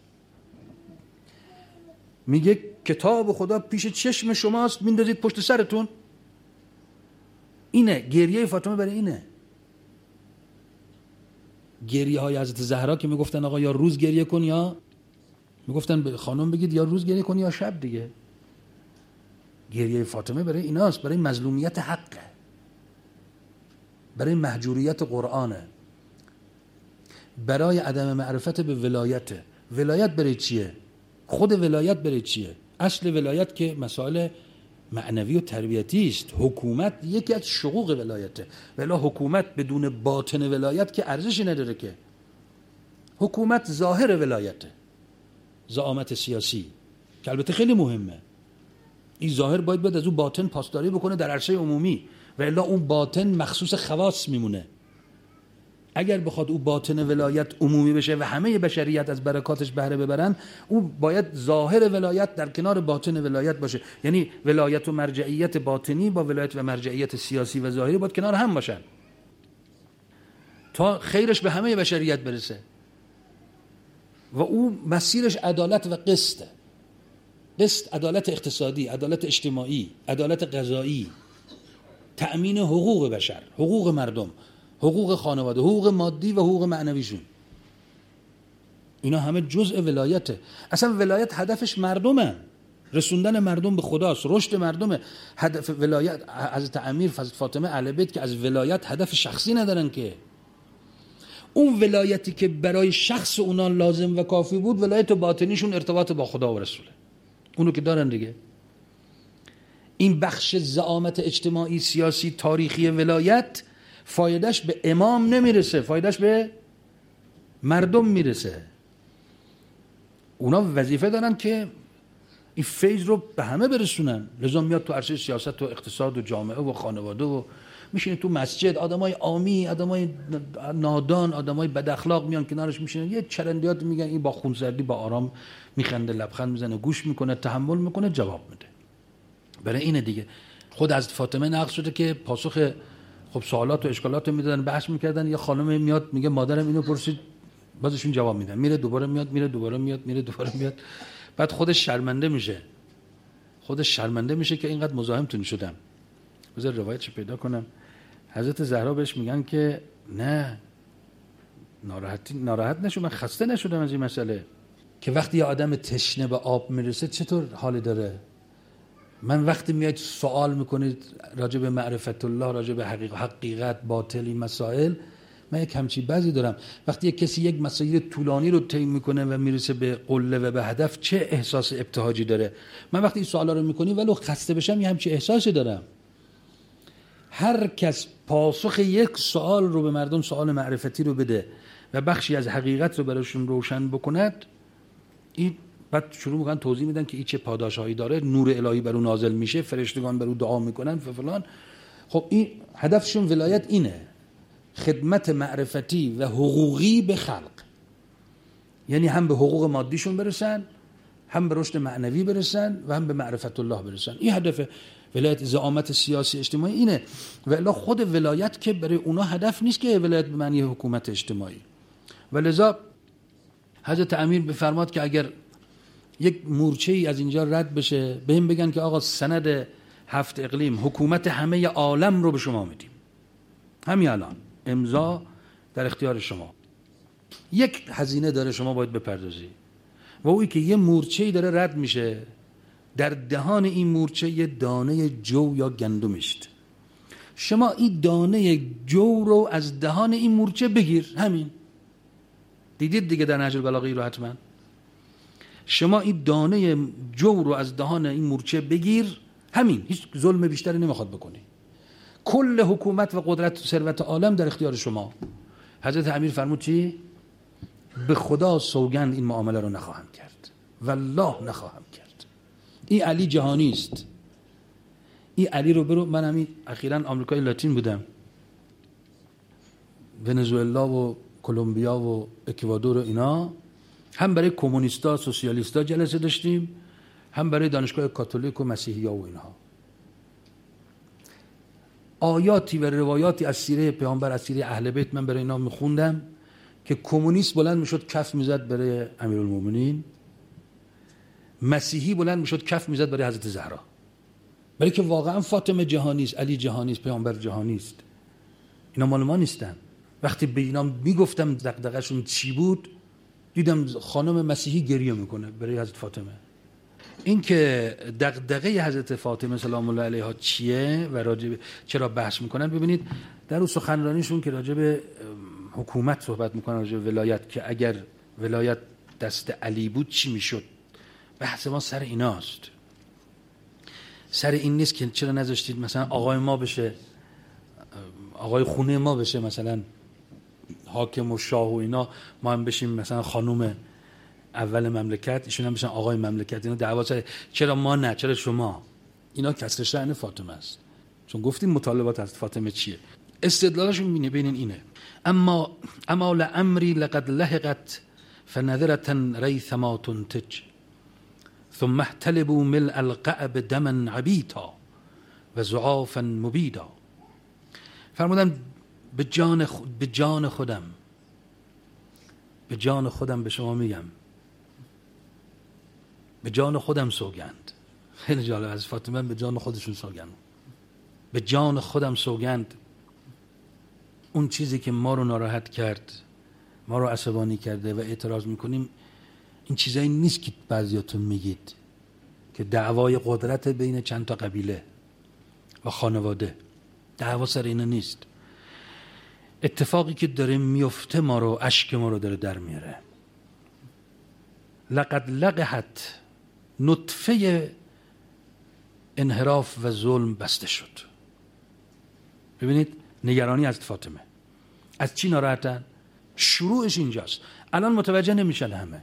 میگه کتاب خدا پیش چشم شماست، میندازید پشت سرتون. اینه گریه فاطمه، برای اینه گریه های حضرت زهرا که میگفتن آقا یا روز گریه کن، یا میگفتن به خانم بگید یا روز گریه کن یا شب دیگه. گریه فاطمه برای ایناست، برای مظلومیت حقه، برای محجوریت قرآنه، برای عدم معرفت به ولایته. ولایت برای چیه؟ خود ولایت برای چیه؟ اصل ولایت که مسائل معنوی و تربیتی است. حکومت یکی از شقوق ولایته، ولی حکومت بدون باطن ولایت که ارزشی نداره. که حکومت ظاهر ولایته، زعامت سیاسی که البته خیلی مهمه، این ظاهر باید باید از اون باطن پاسداری بکنه در عرصه عمومی، و الا اون باطن مخصوص خواص میمونه. اگر بخواد اون باطن ولایت عمومی بشه و همه بشریت از برکاتش بهره ببرن، اون باید ظاهر ولایت در کنار باطن ولایت باشه. یعنی ولایت و مرجعیت باطنی با ولایت و مرجعیت سیاسی و ظاهری باید کنار هم باشن تا خیرش به همه بشریت برسه. و اون مسیرش عدالت و قسطه. قسط عدالت اقتصادی، عدالت اجتماعی، عدالت قضایی، تأمین حقوق بشر، حقوق مردم، حقوق خانواده، حقوق مادی و حقوق معنویشون. اینا همه جزء ولایته. اصلا ولایت هدفش مردمه، رسوندن مردم به خداست، رشد مردمه. هدف ولایت حضرت امیر حضرت فاطمه اهل بیت که از ولایت هدف شخصی ندارن، که اون ولایتی که برای شخص اونا لازم و کافی بود، ولایت باطنیشون ارتباط با خدا و رسوله، اونو که دارن دیگه. این بخش زعامت اجتماعی، سیاسی، تاریخی ولایت فایدهش به امام نمیرسه، فایدهش به مردم میرسه. اونا وظیفه دارن که این فیض رو به همه برسونن. لذا میاد تو عرصه سیاست و اقتصاد و جامعه و خانواده و میشینه تو مسجد، آدمای عامی، آدمای نادان، آدمای بد اخلاق میان کنارش میشینن، یه چرندیات میگن، این با خونسردی با آرام میخنده، لبخند میزنه، گوش میکنه، تحمل میکنه، جواب میده. برای اینه دیگه خود از فاطمه نقل شده که پاسخ خب سوالات و اشکالات رو میدادن، بحث میکردن. یه خانم میاد میگه مادرم اینو پرسید، بازشون جواب میدن، میره دوباره میاد، میره دوباره میاد، میره دوباره میاد. بعد خودش شرمنده میشه، خودش شرمنده میشه که اینقدر مزاحمتون شدم. بذار روایتش پیدا کنم. حضرت زهرا بهش میگن که نه ناراحت ناراحت نشو، من خسته نشدم از این مسئله. که وقتی یه آدم تشنه به آب میرسه چطور حالی داره؟ من وقتی میاد سوال میکنید راجع به معرفت الله، راجع به حقیقت، حقیقت باطل، این مسائل، من یک همچی بعضی دارم وقتی یک کسی یک مسیر طولانی رو طی میکنه و میرسه به قله و به هدف چه احساس ابتهاجی داره. من وقتی این سوالا رو میکنی ولو خسته بشم یه همچی احساسی دارم. هر کس پاسخ یک سوال رو به مردم، سوال معرفتی رو بده و بخشی از حقیقت رو براشون روشن بکند، این بعد شروع میکنن توضیح میدن که این چه پاداشهایی داره، نور الهی بر اون نازل میشه، فرشتگان بر اون دعا میکنن و فلان. خب این هدفشون ولایت اینه، خدمت معرفتی و حقوقی به خلق، یعنی هم به حقوق مادیشون برسن، هم به رشد معنوی برسن و هم به معرفت الله برسن. این هدف ولایت. زعامت سیاسی اجتماعی اینه. و الا خود ولایت که برای اونا هدف نیست که ولایت به معنی حکومت اجتماعی. ولذا حضرت امیر بفرماد که اگر یک مورچه ای از اینجا رد بشه، بهم بگن که آقا سند هفت اقلیم، حکومت همه عالم رو به شما میدیم، همین الان امضا در اختیار شما. یک هزینه داره شما باید بپردازی و اویی که یه مورچه‌ای داره رد میشه، در دهان این مورچه یه دانه جو یا گندم است. شما این دانه جو رو از دهان این مورچه بگیر. همین دیدید دیگه در نهج البلاغه رو حتما. شما این دانه جو رو از دهان این مورچه بگیر، همین، هیچ ظلم بیشتری نمیخواد بکنی. کل حکومت و قدرت و ثروت عالم در اختیار شما. حضرت امیر فرمود چی؟ به خدا سوگند این معامله رو نخواهم کرد، والله نخواهم کرد. این علی جهانی است. این علی رو برو. من همین اخیراً آمریکای لاتین بودم، ونزوئلا و کلمبیا و اکوادور و اینا، هم برای کمونیستا سوسیالیستا جلسه داشتیم، هم برای دانشگاه کاتولیک و مسیحی‌ها و اینها. آیاتی و روایاتی از سیره پیامبر، از سیره اهل بیت من برای اینا میخوندم که کمونیست بلند میشد کف میزد برای امیرالمومنین، مسیحی بلند میشد کف میزد برای حضرت زهرا، برای که واقعا فاطمه جهانی است، علی جهانی است، پیامبر جهانی است. اینا مال ما نیستن. وقتی به اینا میگفتم دغدغه‌شون چی بود، دیدم خانم مسیحی گریه میکنه برای حضرت فاطمه. این که دغدغه حضرت فاطمه سلام الله علیها چیه و راجع چرا بحث میکنن، ببینید در اون سخنرانیشون که راجع به حکومت صحبت میکنن، راجع به ولایت، که اگر ولایت دست علی بود چی میشد. بحث ما سر ایناست، سر این نیست که چرا نذاشتید مثلا آقای ما بشه، آقای خونه ما بشه مثلا حاکم و شاه و اینا، ما هم بشیم مثلا خانوم اول مملکت، ایشون هم بشن آقای مملکت. اینا دعوا سر چرا ما نه، چرا شما. اینا کسر شأن فاطمه است، چون گفتیم مطالبات از فاطمه چیه. استدلالشون بینه بینین اینه. اما اما لامری لقد لحقت فنذرة ریثما تنتج ثم احتلبوا ملء القعب دما عبیتا و زعافا مبیدا. فرمودن به جان خود، به جان خودم، به جان خودم به شما میگم، به جان خودم سوگند. خیلی جالب، از فاطمه به جان خودشون سوگند. به جان خودم سوگند، اون چیزی که ما رو ناراحت کرد، ما رو عصبانی کرده و اعتراض میکنیم، این چیزایی نیست که بعضیاتون میگید که دعوای قدرت بین چند تا قبیله و خانواده، دعوا سر اینا نیست. اتفاقی که داره میفته ما رو، اشک ما رو داره در میاره. لقد لقحت، نطفه انحراف و ظلم بسته شد. ببینید نگرانی از فاطمه، از چی ناراحتن؟ شروعش اینجاست. الان متوجه نمیشن همه.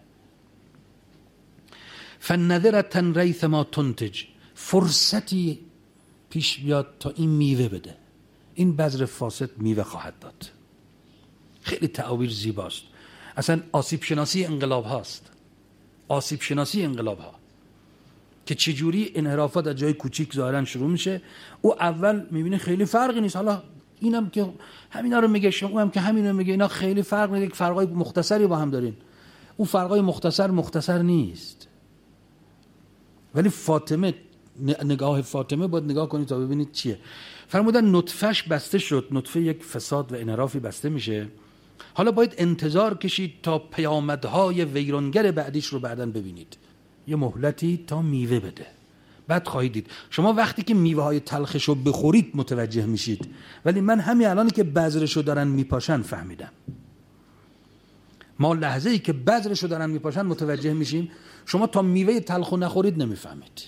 فنذرة ریثما تنتج، فرصتی پیش بیاد تا این میوه بده. این بذر فاسد میوه خواهد داد. خیلی تعبیر زیباست. اصلا آسیب شناسی انقلاب هاست، آسیب شناسی انقلاب ها، که چجوری انحرافات از جای کوچیک ظاهرا شروع میشه. او اول میبینه خیلی فرقی نیست، حالا اینم که همینا رو میگه، شما هم که همین رو میگه، اینا خیلی فرق نیست، فرقای مختصری با هم دارین. او فرقای مختصر مختصر نیست. ولی فاطمه، نگاه فاطمه باید نگاه کنید تا ببینید چیه. فرمودن نطفهش بسته شد، نطفه یک فساد و انحرافی بسته میشه. حالا باید انتظار کشید تا پیامدهای ویرانگر بعدیش رو بعداً ببینید. یه مهلتی تا میوه بده. بعد خواهید دید. شما وقتی که میوه های تلخشو بخورید متوجه میشید، ولی من همین الانی که بذرشو دارن میپاشن فهمیدم. ما لحظه ای که بذرشو دارن میپاشن متوجه میشیم. شما تا میوه تلخو نخورید نمیفهمید.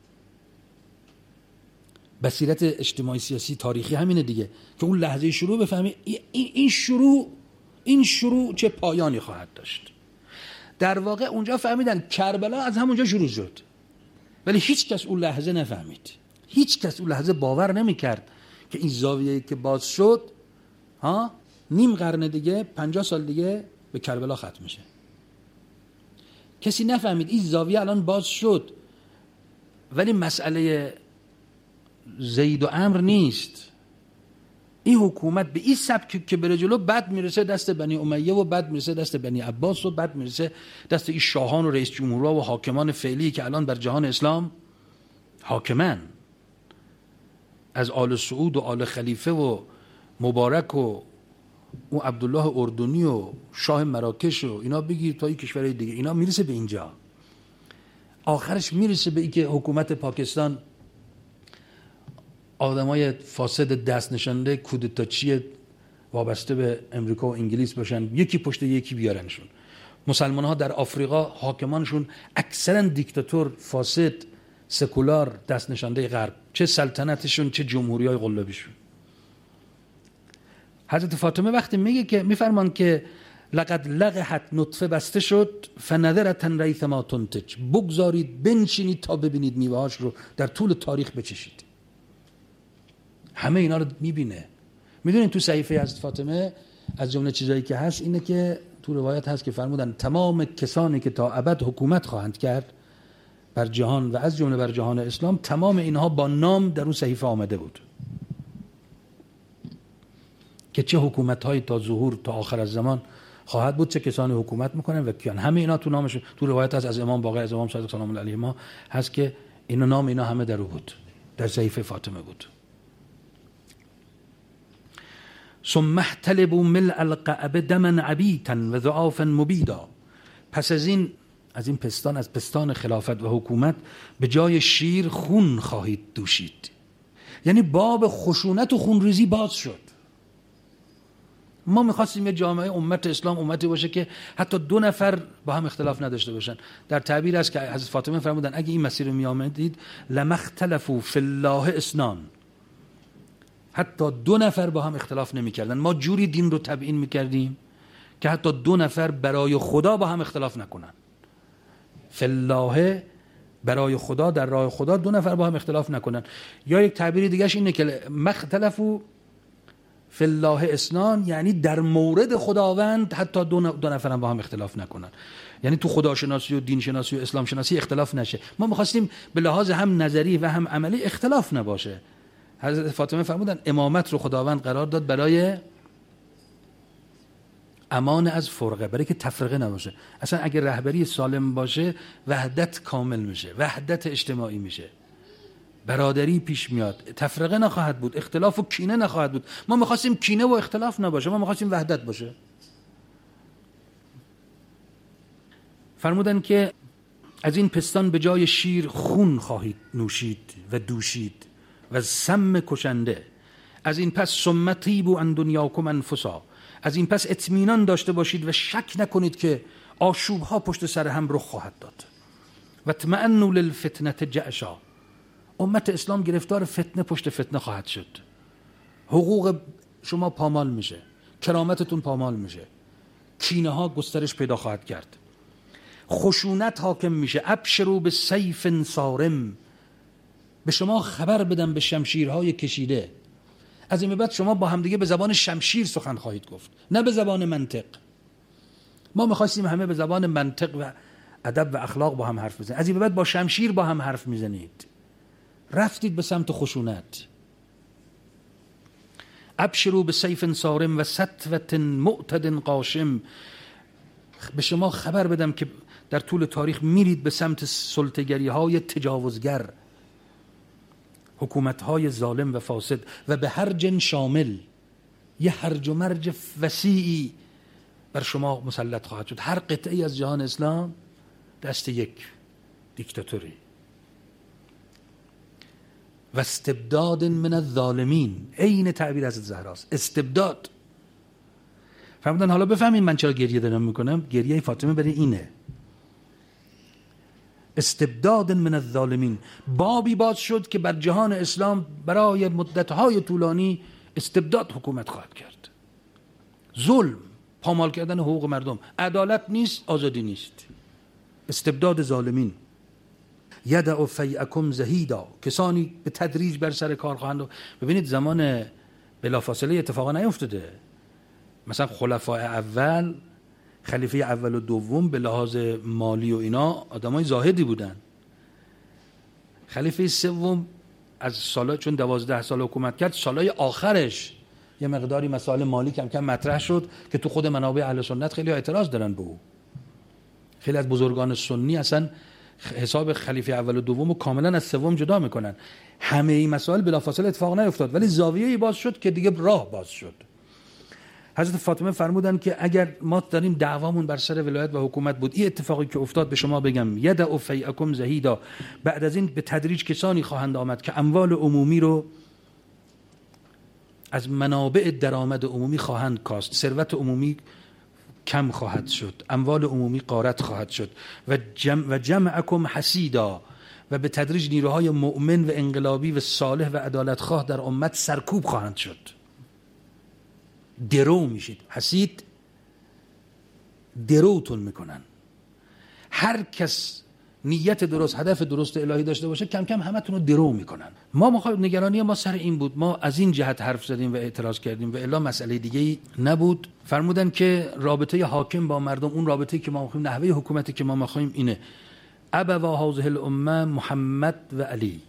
بصیرت اجتماعی سیاسی تاریخی همینه دیگه، که اون لحظه شروع بفهمی این شروع این شروع چه پایانی خواهد داشت. در واقع اونجا فهمیدن کربلا از همونجا شروع شد، ولی هیچ کس اون لحظه نفهمید. هیچ کس اون لحظه باور نمیکرد که این زاویه‌ای که باز شد ها نیم قرن دیگه، پنجاه سال دیگه به کربلا ختم میشه. کسی نفهمید این زاویه الان باز شد. ولی مسئله زید و عمرو نیست. این حکومت به این سبک که بره جلو، بعد میرسه دست بنی امیه و بعد میرسه دست بنی عباس و بعد میرسه دست این شاهان و رئیس جمهورها و حاکمان فعلی که الان بر جهان اسلام حاکمن، از آل سعود و آل خلیفه و مبارک و اون عبدالله اردنی و شاه مراکش و اینا بگیر تا این کشورهای دیگه، اینا میرسه به اینجا. آخرش میرسه به این که حکومت پاکستان آدمای فاسد دست نشانده کودتاچی وابسته به امریکا و انگلیس باشن، یکی پشت یکی بیارنشون. مسلمان ها در آفریقا حاکمانشون اکثرا دیکتاتور، فاسد، سکولار، دست نشانده غرب، چه سلطنتشون چه جمهوری های قلابیشون. حضرت فاطمه وقتی میگه که میفرمان که لقد لقحت، نطفه بسته شد، فنظرتن ریث ما تنتج، بگذارید بنشینید تا ببینید میوه‌هاش رو در طول تاریخ بچشید. همه اینا رو میبینه. میدونین تو صحیفه حضرت فاطمه از جمله چیزایی که هست اینه که تو روایت هست که فرمودن تمام کسانی که تا ابد حکومت خواهند کرد بر جهان و از جمله بر جهان اسلام، تمام اینها با نام در اون صحیفه آمده بود که چه حکومت‌هایی تا ظهور تا آخر از زمان خواهد بود، چه کسانی حکومت میکنن و کیان. همه اینا تو نامش تو روایت هست از امام باقر، از امام صادق سلام الله علیهما هست که اینا نام اینا همه در او بود، در صحیفه فاطمه بود. ثم احتلبوا ملء القعبه دما عبیتا و ضعافا مبیدا. پس از این از این پستان، از پستان خلافت و حکومت، به جای شیر خون خواهید دوشید. یعنی باب خشونت و خونریزی باز شد. ما میخواستیم یه جامعه امت اسلام امتی باشه که حتی دو نفر با هم اختلاف نداشته باشن. در تعبیر است که حضرت فاطمه فرمودن اگه این مسیر رو میآمدید لما اختلفوا فی الله اثنان، حتی دو نفر با هم اختلاف نمیکردن. ما جوری دین رو تبیین میکردیم که حتی دو نفر برای خدا با هم اختلاف نکنن. فی الله، برای خدا، در راه خدا دو نفر با هم اختلاف نکنن. یا یک تعبیر دیگهش اینه که مختلفو فی الله اثنان، یعنی در مورد خداوند حتی دو, دو نفر هم با هم اختلاف نکنن. یعنی تو خداشناسی و دین شناسی و اسلام شناسی اختلاف نشه. ما می‌خواستیم به لحاظ هم نظری و هم عملی اختلاف نباشه. حضرت فاطمه فرمودن امامت رو خداوند قرار داد برای امان از فرقه، برای که تفرقه نباشه. اصلا اگه رهبری سالم باشه وحدت کامل میشه، وحدت اجتماعی میشه، برادری پیش میاد، تفرقه نخواهد بود، اختلاف و کینه نخواهد بود. ما میخواستیم کینه و اختلاف نباشه، ما میخواستیم وحدت باشه. فرمودن که از این پستان به جای شیر خون خواهید نوشید و دوشید و سم کشنده. از این پس سمتیبو ان دنیاکم انفسا، از این پس اطمینان داشته باشید و شک نکنید که آشوب ها پشت سر هم رخ خواهد داد. و اطمئنوا للفتنه جأشا، امت اسلام گرفتار فتنه پشت فتنه خواهد شد. حقوق شما پامال میشه، کرامتتون پامال میشه، کینه ها گسترش پیدا خواهد کرد، خشونت حاکم میشه. ابشروا بسیف صارم، به شما خبر بدم به شمشیرهای کشیده. از این به بعد شما با همدیگه به زبان شمشیر سخن خواهید گفت، نه به زبان منطق. ما میخواستیم همه به زبان منطق و ادب و اخلاق با هم حرف بزنید. از این به بعد با شمشیر با هم حرف میزنید. رفتید به سمت خشونت. ابشروا بسیف صارم و سطوة معتد قاشم، به شما خبر بدم که در طول تاریخ میرید به سمت سلطه‌گری های تجاوزگر، حکومت های ظالم و فاسد، و به هرج شامل، یه هرج و مرج وسیعی بر شما مسلط خواهد شد. هر قطعی از جهان اسلام دست یک دیکتاتوری. و استبداد من الظالمین، عین تعبیر از زهراست، استبداد. فرمودن حالا بفهمین من چرا گریه دارم میکنم. گریه فاطمه برای اینه، استبداد من الظالمین. بابی باز شد که بر جهان اسلام برای مدتهای طولانی استبداد حکومت خواهد کرد، ظلم، پامال کردن حقوق مردم، عدالت نیست، آزادی نیست، استبداد ظالمین. یدع فیعکم زهیدا، کسانی به تدریج بر سر کار خواهند. ببینید زمان بلافاصله اتفاقا نیفتاده. مثلا خلفای اول، خلیفه اول و دوم به لحاظ مالی و اینا آدمای زاهدی بودن. خلیفه سوم از سال، چون دوازده سال حکومت کرد، سالهای آخرش یه مقداری مسائل مالی کم کم مطرح شد که تو خود منابع اهل سنت خیلی اعتراض دارن به او. خیلی از بزرگان سنی اصلا حساب خلیفه اول و دوم رو کاملا از سوم جدا میکنن. همه این مسائل بلافاصله اتفاق نیفتاد، ولی زاویه‌ای باز شد که دیگه راه باز شد. حضرت فاطمه فرمودن که اگر ما داریم دعوامون بر سر ولایت و حکومت بود، این اتفاقی که افتاد به شما بگم، یدع فیعکم زهیدا، بعد از این به تدریج کسانی خواهند آمد که اموال عمومی رو از منابع درآمد عمومی خواهند کاست، ثروت عمومی کم خواهد شد، اموال عمومی غارت خواهد شد و جمع و جمعکم حسیدا، و به تدریج نیروهای مؤمن و انقلابی و صالح و عدالت خواه در امت سرکوب خواهند شد. درو میشید، حسید دروتون میکنن. هر کس نیت درست، هدف درست الهی داشته باشه، کم کم همتون رو درو میکنن. ما مخاطب نگرانی ما سر این بود، ما از این جهت حرف زدیم و اعتراض کردیم و الا مسئله دیگه نبود. فرمودن که رابطه حاکم با مردم، اون رابطه که ما میخوایم، نحوه حکومتی که ما میخوایم اینه، ابوا هذه الامه محمد و علی.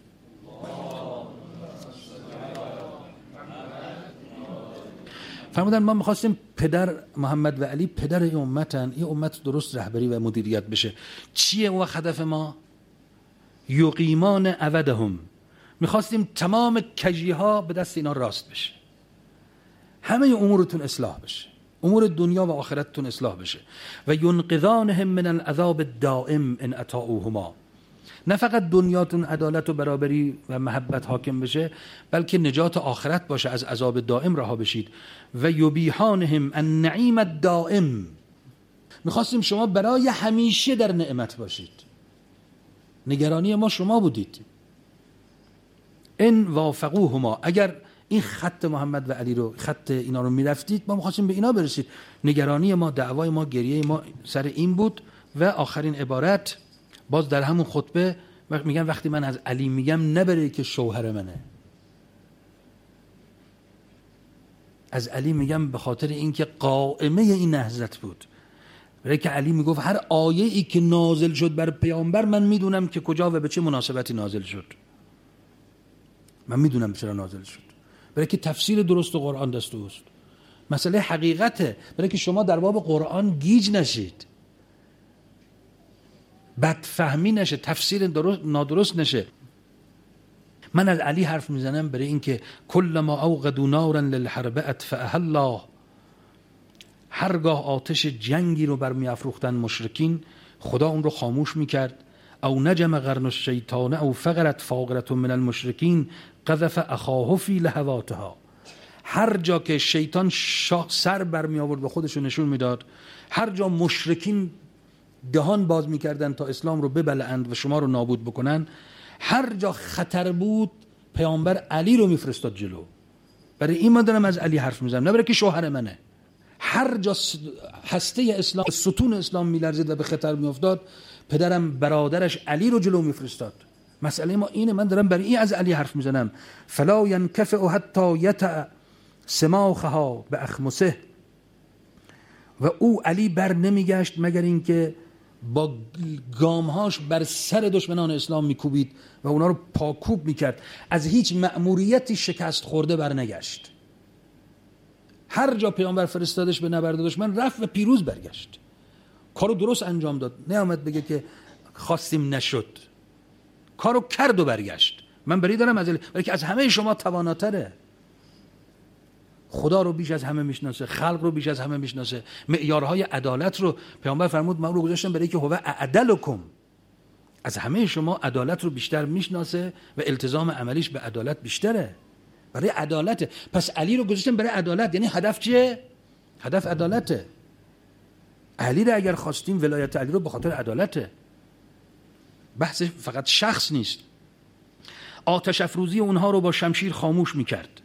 فرمودن ما میخواستیم پدر محمد و علی پدر این امتن، این امت درست رهبری و مدیریت بشه. چیه اون هدف ما؟ یقیمان عودهم. میخواستیم تمام کجی ها به دست اینا راست بشه، همه امورتون اصلاح بشه، امور دنیا و آخرتتون اصلاح بشه. و ینقذانهم من العذاب الدائم ان اطاعوهما. نه فقط دنیاتون عدالت و برابری و محبت حاکم بشه، بلکه نجات آخرت باشه، از عذاب دائم رها بشید. و یبیحانهم النعیم الدائم. میخواستیم شما برای همیشه در نعمت باشید. نگرانی ما شما بودید. ان وافقوهما، اگر این خط محمد و علی رو، خط اینا رو میرفتید، ما میخواستیم به اینا برسید. نگرانی ما، دعوای ما، گریه ما سر این بود. و آخرین عبارت باز در همون خطبه میگن وقتی من از علی میگم نبره که شوهر منه، از علی میگم به خاطر اینکه قائمه این نهضت بود. برای که علی میگفت هر آیه ای که نازل شد بر پیامبر من میدونم که کجا و به چه مناسبتی نازل شد، من میدونم چرا نازل شد. برای که تفسیر درست قرآن دست اوست، مسئله حقیقته. برای که شما در باب قرآن گیج نشید، بدفهمی نشه، تفسیر درست نادرست نشه. من از علی حرف میزنم برای اینکه کل ما اوقدوا نارا للحرب اطفأها الله، هرگاه آتش جنگی رو برمی افروختن مشرکین، خدا اون رو خاموش میکرد. او نجم قرن الشیطان او فقرت فاقرة من المشرکین قذف اخاه فی لهواتها. هر جا که شیطان سر برمی آورد به خودشو نشون میداد، هر جا مشرکین دهان باز میکردن تا اسلام رو ببلعند و شما رو نابود بکنن، هر جا خطر بود پیامبر علی رو میفرستاد جلو. برای این من دارم از علی حرف میزنم، نه برای که شوهر منه. هر جا هسته اسلام، ستون اسلام میلرزید و به خطر میافتاد، پدرم برادرش علی رو جلو میفرستاد. مسئله ما اینه، من دارم برای این از علی حرف میزنم. فلا ینکفئ حتی یطأ سماخها باخمسه. و او علی بر نمیگشت مگر اینکه با گامهاش بر سر دشمنان اسلام میکوبید و اونا رو پاکوب میکرد. از هیچ مأموریتی شکست خورده بر نگشت. هر جا پیامبر فرستادش به نبرد دشمن رفت و پیروز برگشت، کارو درست انجام داد. نه اومد بگه که خواستیم نشد، کارو کرد و برگشت. من بری دارم از علی، برای که از همه شما تواناتره. خدا رو بیش از همه میشناسه، خلق رو بیش از همه میشناسه، معیارهای عدالت رو پیامبر فرمود من رو گذاشتم برای که هو اعدلکم. از همه شما عدالت رو بیشتر میشناسه و التزام عملیش به عدالت بیشتره. برای عدالت. پس علی رو گذاشتن برای عدالت. یعنی هدف چیه؟ هدف عدالته. علی رو اگر خواستیم ولایت علی رو به خاطر عدالته. بحث فقط شخص نیست. آتش افروزی اونها رو با شمشیر خاموش میکرد.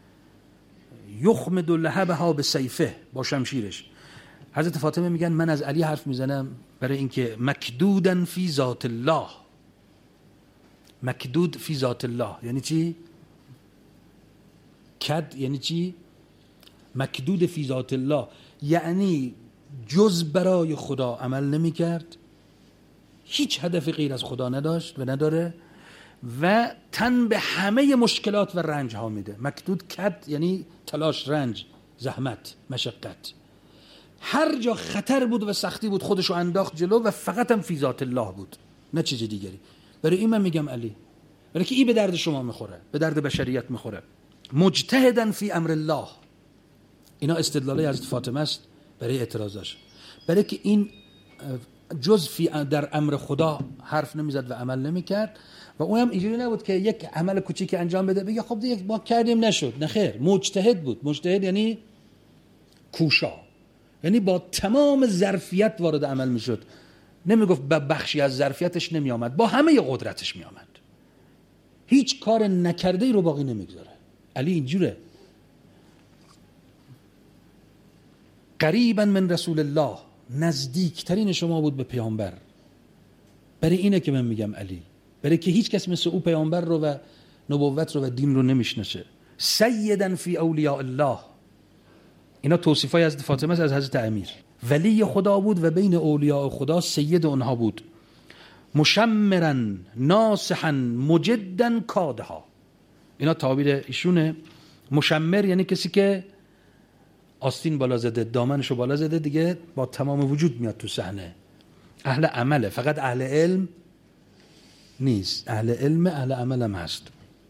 یخمد لهبها به سیفه، با شمشیرش. حضرت فاطمه میگن من از علی حرف میزنم برای اینکه مکدودن فی ذات الله. مکدود فی ذات الله یعنی چی؟ کد یعنی چی؟ مکدود فی ذات الله یعنی جز برای خدا عمل نمی کرد، هیچ هدف غیر از خدا نداشت و نداره و تن به همه مشکلات و رنج ها میده. مکدود کد یعنی تلاش، رنج، زحمت، مشقت. هر جا خطر بود و سختی بود خودشو انداخت جلو و فقط هم فی ذات الله بود، نه چیز دیگری. برای این من میگم علی، برای که این به درد شما میخوره، به درد بشریت میخوره. مجتهدن فی امر الله. اینا استدلاله حضرت فاطمه است برای اعتراضش، برای که این جز فی در امر خدا حرف نمیزد و عمل نمیکرد و اونم اینجوری نبود که یک عمل کوچیکی انجام بده بگه خب دیگه ما کردیم نشد. نه خیر، مجتهد بود. مجتهد یعنی کوشا، یعنی با تمام ظرفیت وارد عمل میشد. نمیگفت به بخشی از ظرفیتش نمیآمد، با همه قدرتش میآمد. هیچ کار نکرده ای رو باقی نمیگذاره. علی اینجوره. قریبا من رسول الله، نزدیکترین شما بود به پیامبر. برای اینه که من میگم علی، برای که هیچ کس مثل او پیامبر رو و نبوت رو و دین رو نمیشناسه. سیدن فی اولیاء الله. اینا توصیفای از فاطمه است از حضرت امیر. ولی خدا بود و بین اولیاء خدا سید اونها بود. مشمرن ناصحا مجدا کادها. اینا تعبیر ایشونه. مشمر یعنی کسی که آستین بالا زده، دامنشو بالا زده، دیگه با تمام وجود میاد تو صحنه. اهل عمله، فقط اهل علم نیست. اهل علم، اهل عمل هم هست.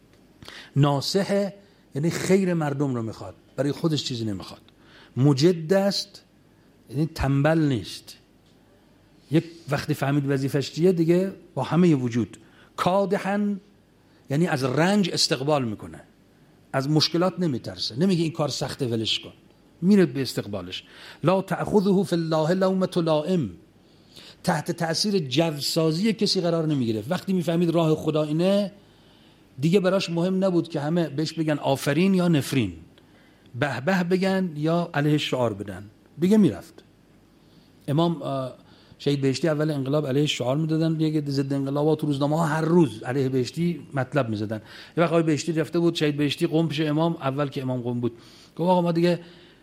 ناصحه یعنی خیر مردم رو میخواد، برای خودش چیزی نمیخواد. مجد است یعنی تنبل نیست. یک وقتی فهمید وظیفش چیه دیگه با همه وجود. کادحن یعنی از رنج استقبال میکنه، از مشکلات نمیترسه، نمیگه این کار سخته ولش کن، میره به استقبالش. لا تأخذه فی الله لومة لائم. تحت تأثیر جوسازی کسی قرار نمیگیره. وقتی میفهمید راه خدا اینه دیگه براش مهم نبود که همه بهش بگن آفرین یا نفرین، به به بگن یا علیه شعار بدن، دیگه میرفت. امام شهید بهشتی اول انقلاب علیه شعار میدادن، دیگه ضد انقلابات روزنامه ها هر روز علیه بهشتی مطلب میزدن. یه وقت آقای بهشتی رفته بود، شهید بهشتی قم پیش امام، اول که امام قم بود، گفت آقا ما دیگه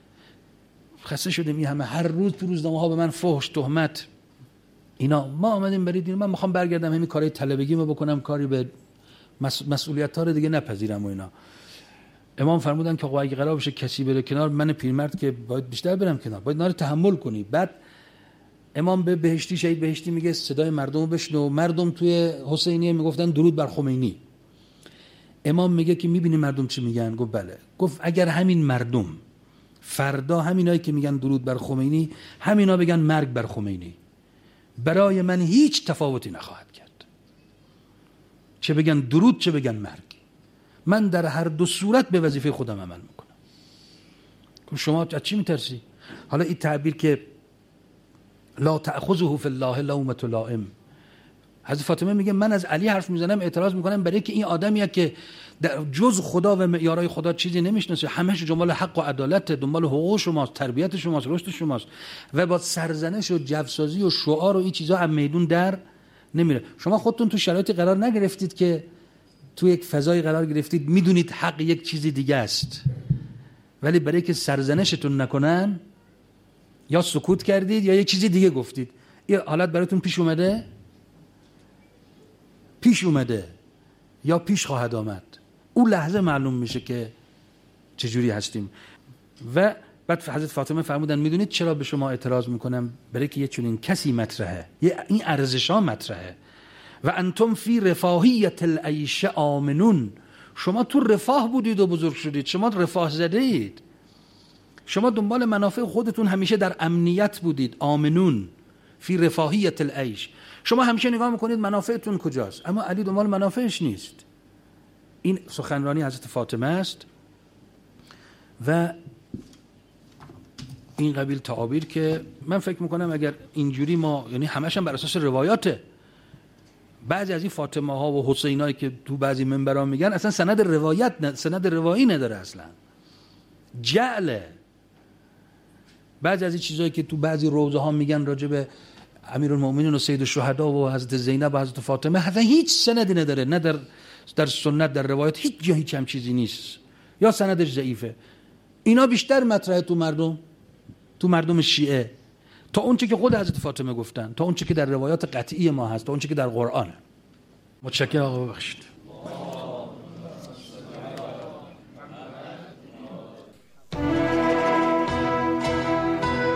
خسته شدیم این همه هر روز تو روزنامه ها به من فحش، تهمت، اینا. ما آمدیم برای دین، من میخوام برگردم همین کارهای طلبگیمو بکنم، کاری به مسئولیت‌ها رو دیگه نپذیرم و اینا. امام فرمودن که آقا اگه قرار بشه کسی بره کنار، من پیرمرد که باید بیشتر برم کنار، باید اینا رو تحمل کنی. بعد امام به بهشتی، شهید بهشتی میگه صدای مردم رو بشنو. مردم توی حسینیه میگفتن درود بر خمینی. امام میگه که میبینی مردم چی میگن؟ گفت بله. گفت اگر همین مردم فردا همینایی که میگن درود بر خمینی همینا بگن مرگ بر خمینی، برای من هیچ تفاوتی نخواهد کرد. چه بگن درود چه بگن مرگ، من در هر دو صورت به وظیفه خودم عمل میکنم. شما از چی میترسی؟ حالا این تعبیر که لا تأخذه فی الله لومة لائم، حضرت فاطمه میگه من از علی حرف میزنم، اعتراض میکنم برای که این آدمیه که جز خدا و معیارهای خدا چیزی نمیشناسه، همش دنبال حق و عدالت، دنبال حقوق شماست، تربیت شماست، رشد شماست و با سرزنش و جوسازی و شعار و این چیزا از میدون در نمیره. شما خودتون تو شرایطی قرار نگرفتید که تو یک فضای قرار گرفتید میدونید حق یک چیزی دیگه است، ولی برای که سرزنشتون نکنن یا سکوت کردید یا یک چیزی دیگه گفتید. این حالت براتون پیش اومده؟ پیش اومده یا پیش خواهد آمد. اون لحظه معلوم میشه که چجوری هستیم. و بعد حضرت فاطمه فرمودن میدونید چرا به شما اعتراض میکنم؟ برای که یه چنین کسی مطرحه، یه این ارزش ها مطرحه. و انتم فی رفاهیت العیش آمنون. شما تو رفاه بودید و بزرگ شدید، شما رفاه زده اید، شما دنبال منافع خودتون همیشه در امنیت بودید. آمنون فی رفاهیت العیش. شما همیشه نگاه میکنید منافعتون کجاست، اما علی دنبال منافعش نیست. این سخنرانی حضرت فاطمه است و این قبیل تعابیر که من فکر میکنم اگر اینجوری ما، یعنی همش هم بر اساس روایاته، بعضی از این فاطمه ها و حسینایی که تو بعضی منبرها میگن اصلا سند روایت نه، سند روایی نداره اصلا، جعله. بعضی از این چیزایی که تو بعضی روضه ها میگن راجع به امیرالمومنین و سید الشهدا و حضرت زینب و حضرت فاطمه، اصلا هیچ سندی نداره، نه در در سنت، در روایت، هیچ جا هیچ هم چیزی نیست، یا سندش ضعیفه. اینا بیشتر مطرحه تو مردم، تو مردم شیعه، تا اونچه که خود حضرت فاطمه گفتن، تا اونچه که در روایات قطعی ما هست، تا اونچه که در قرآنه. متشکرم آقا، ببخشید.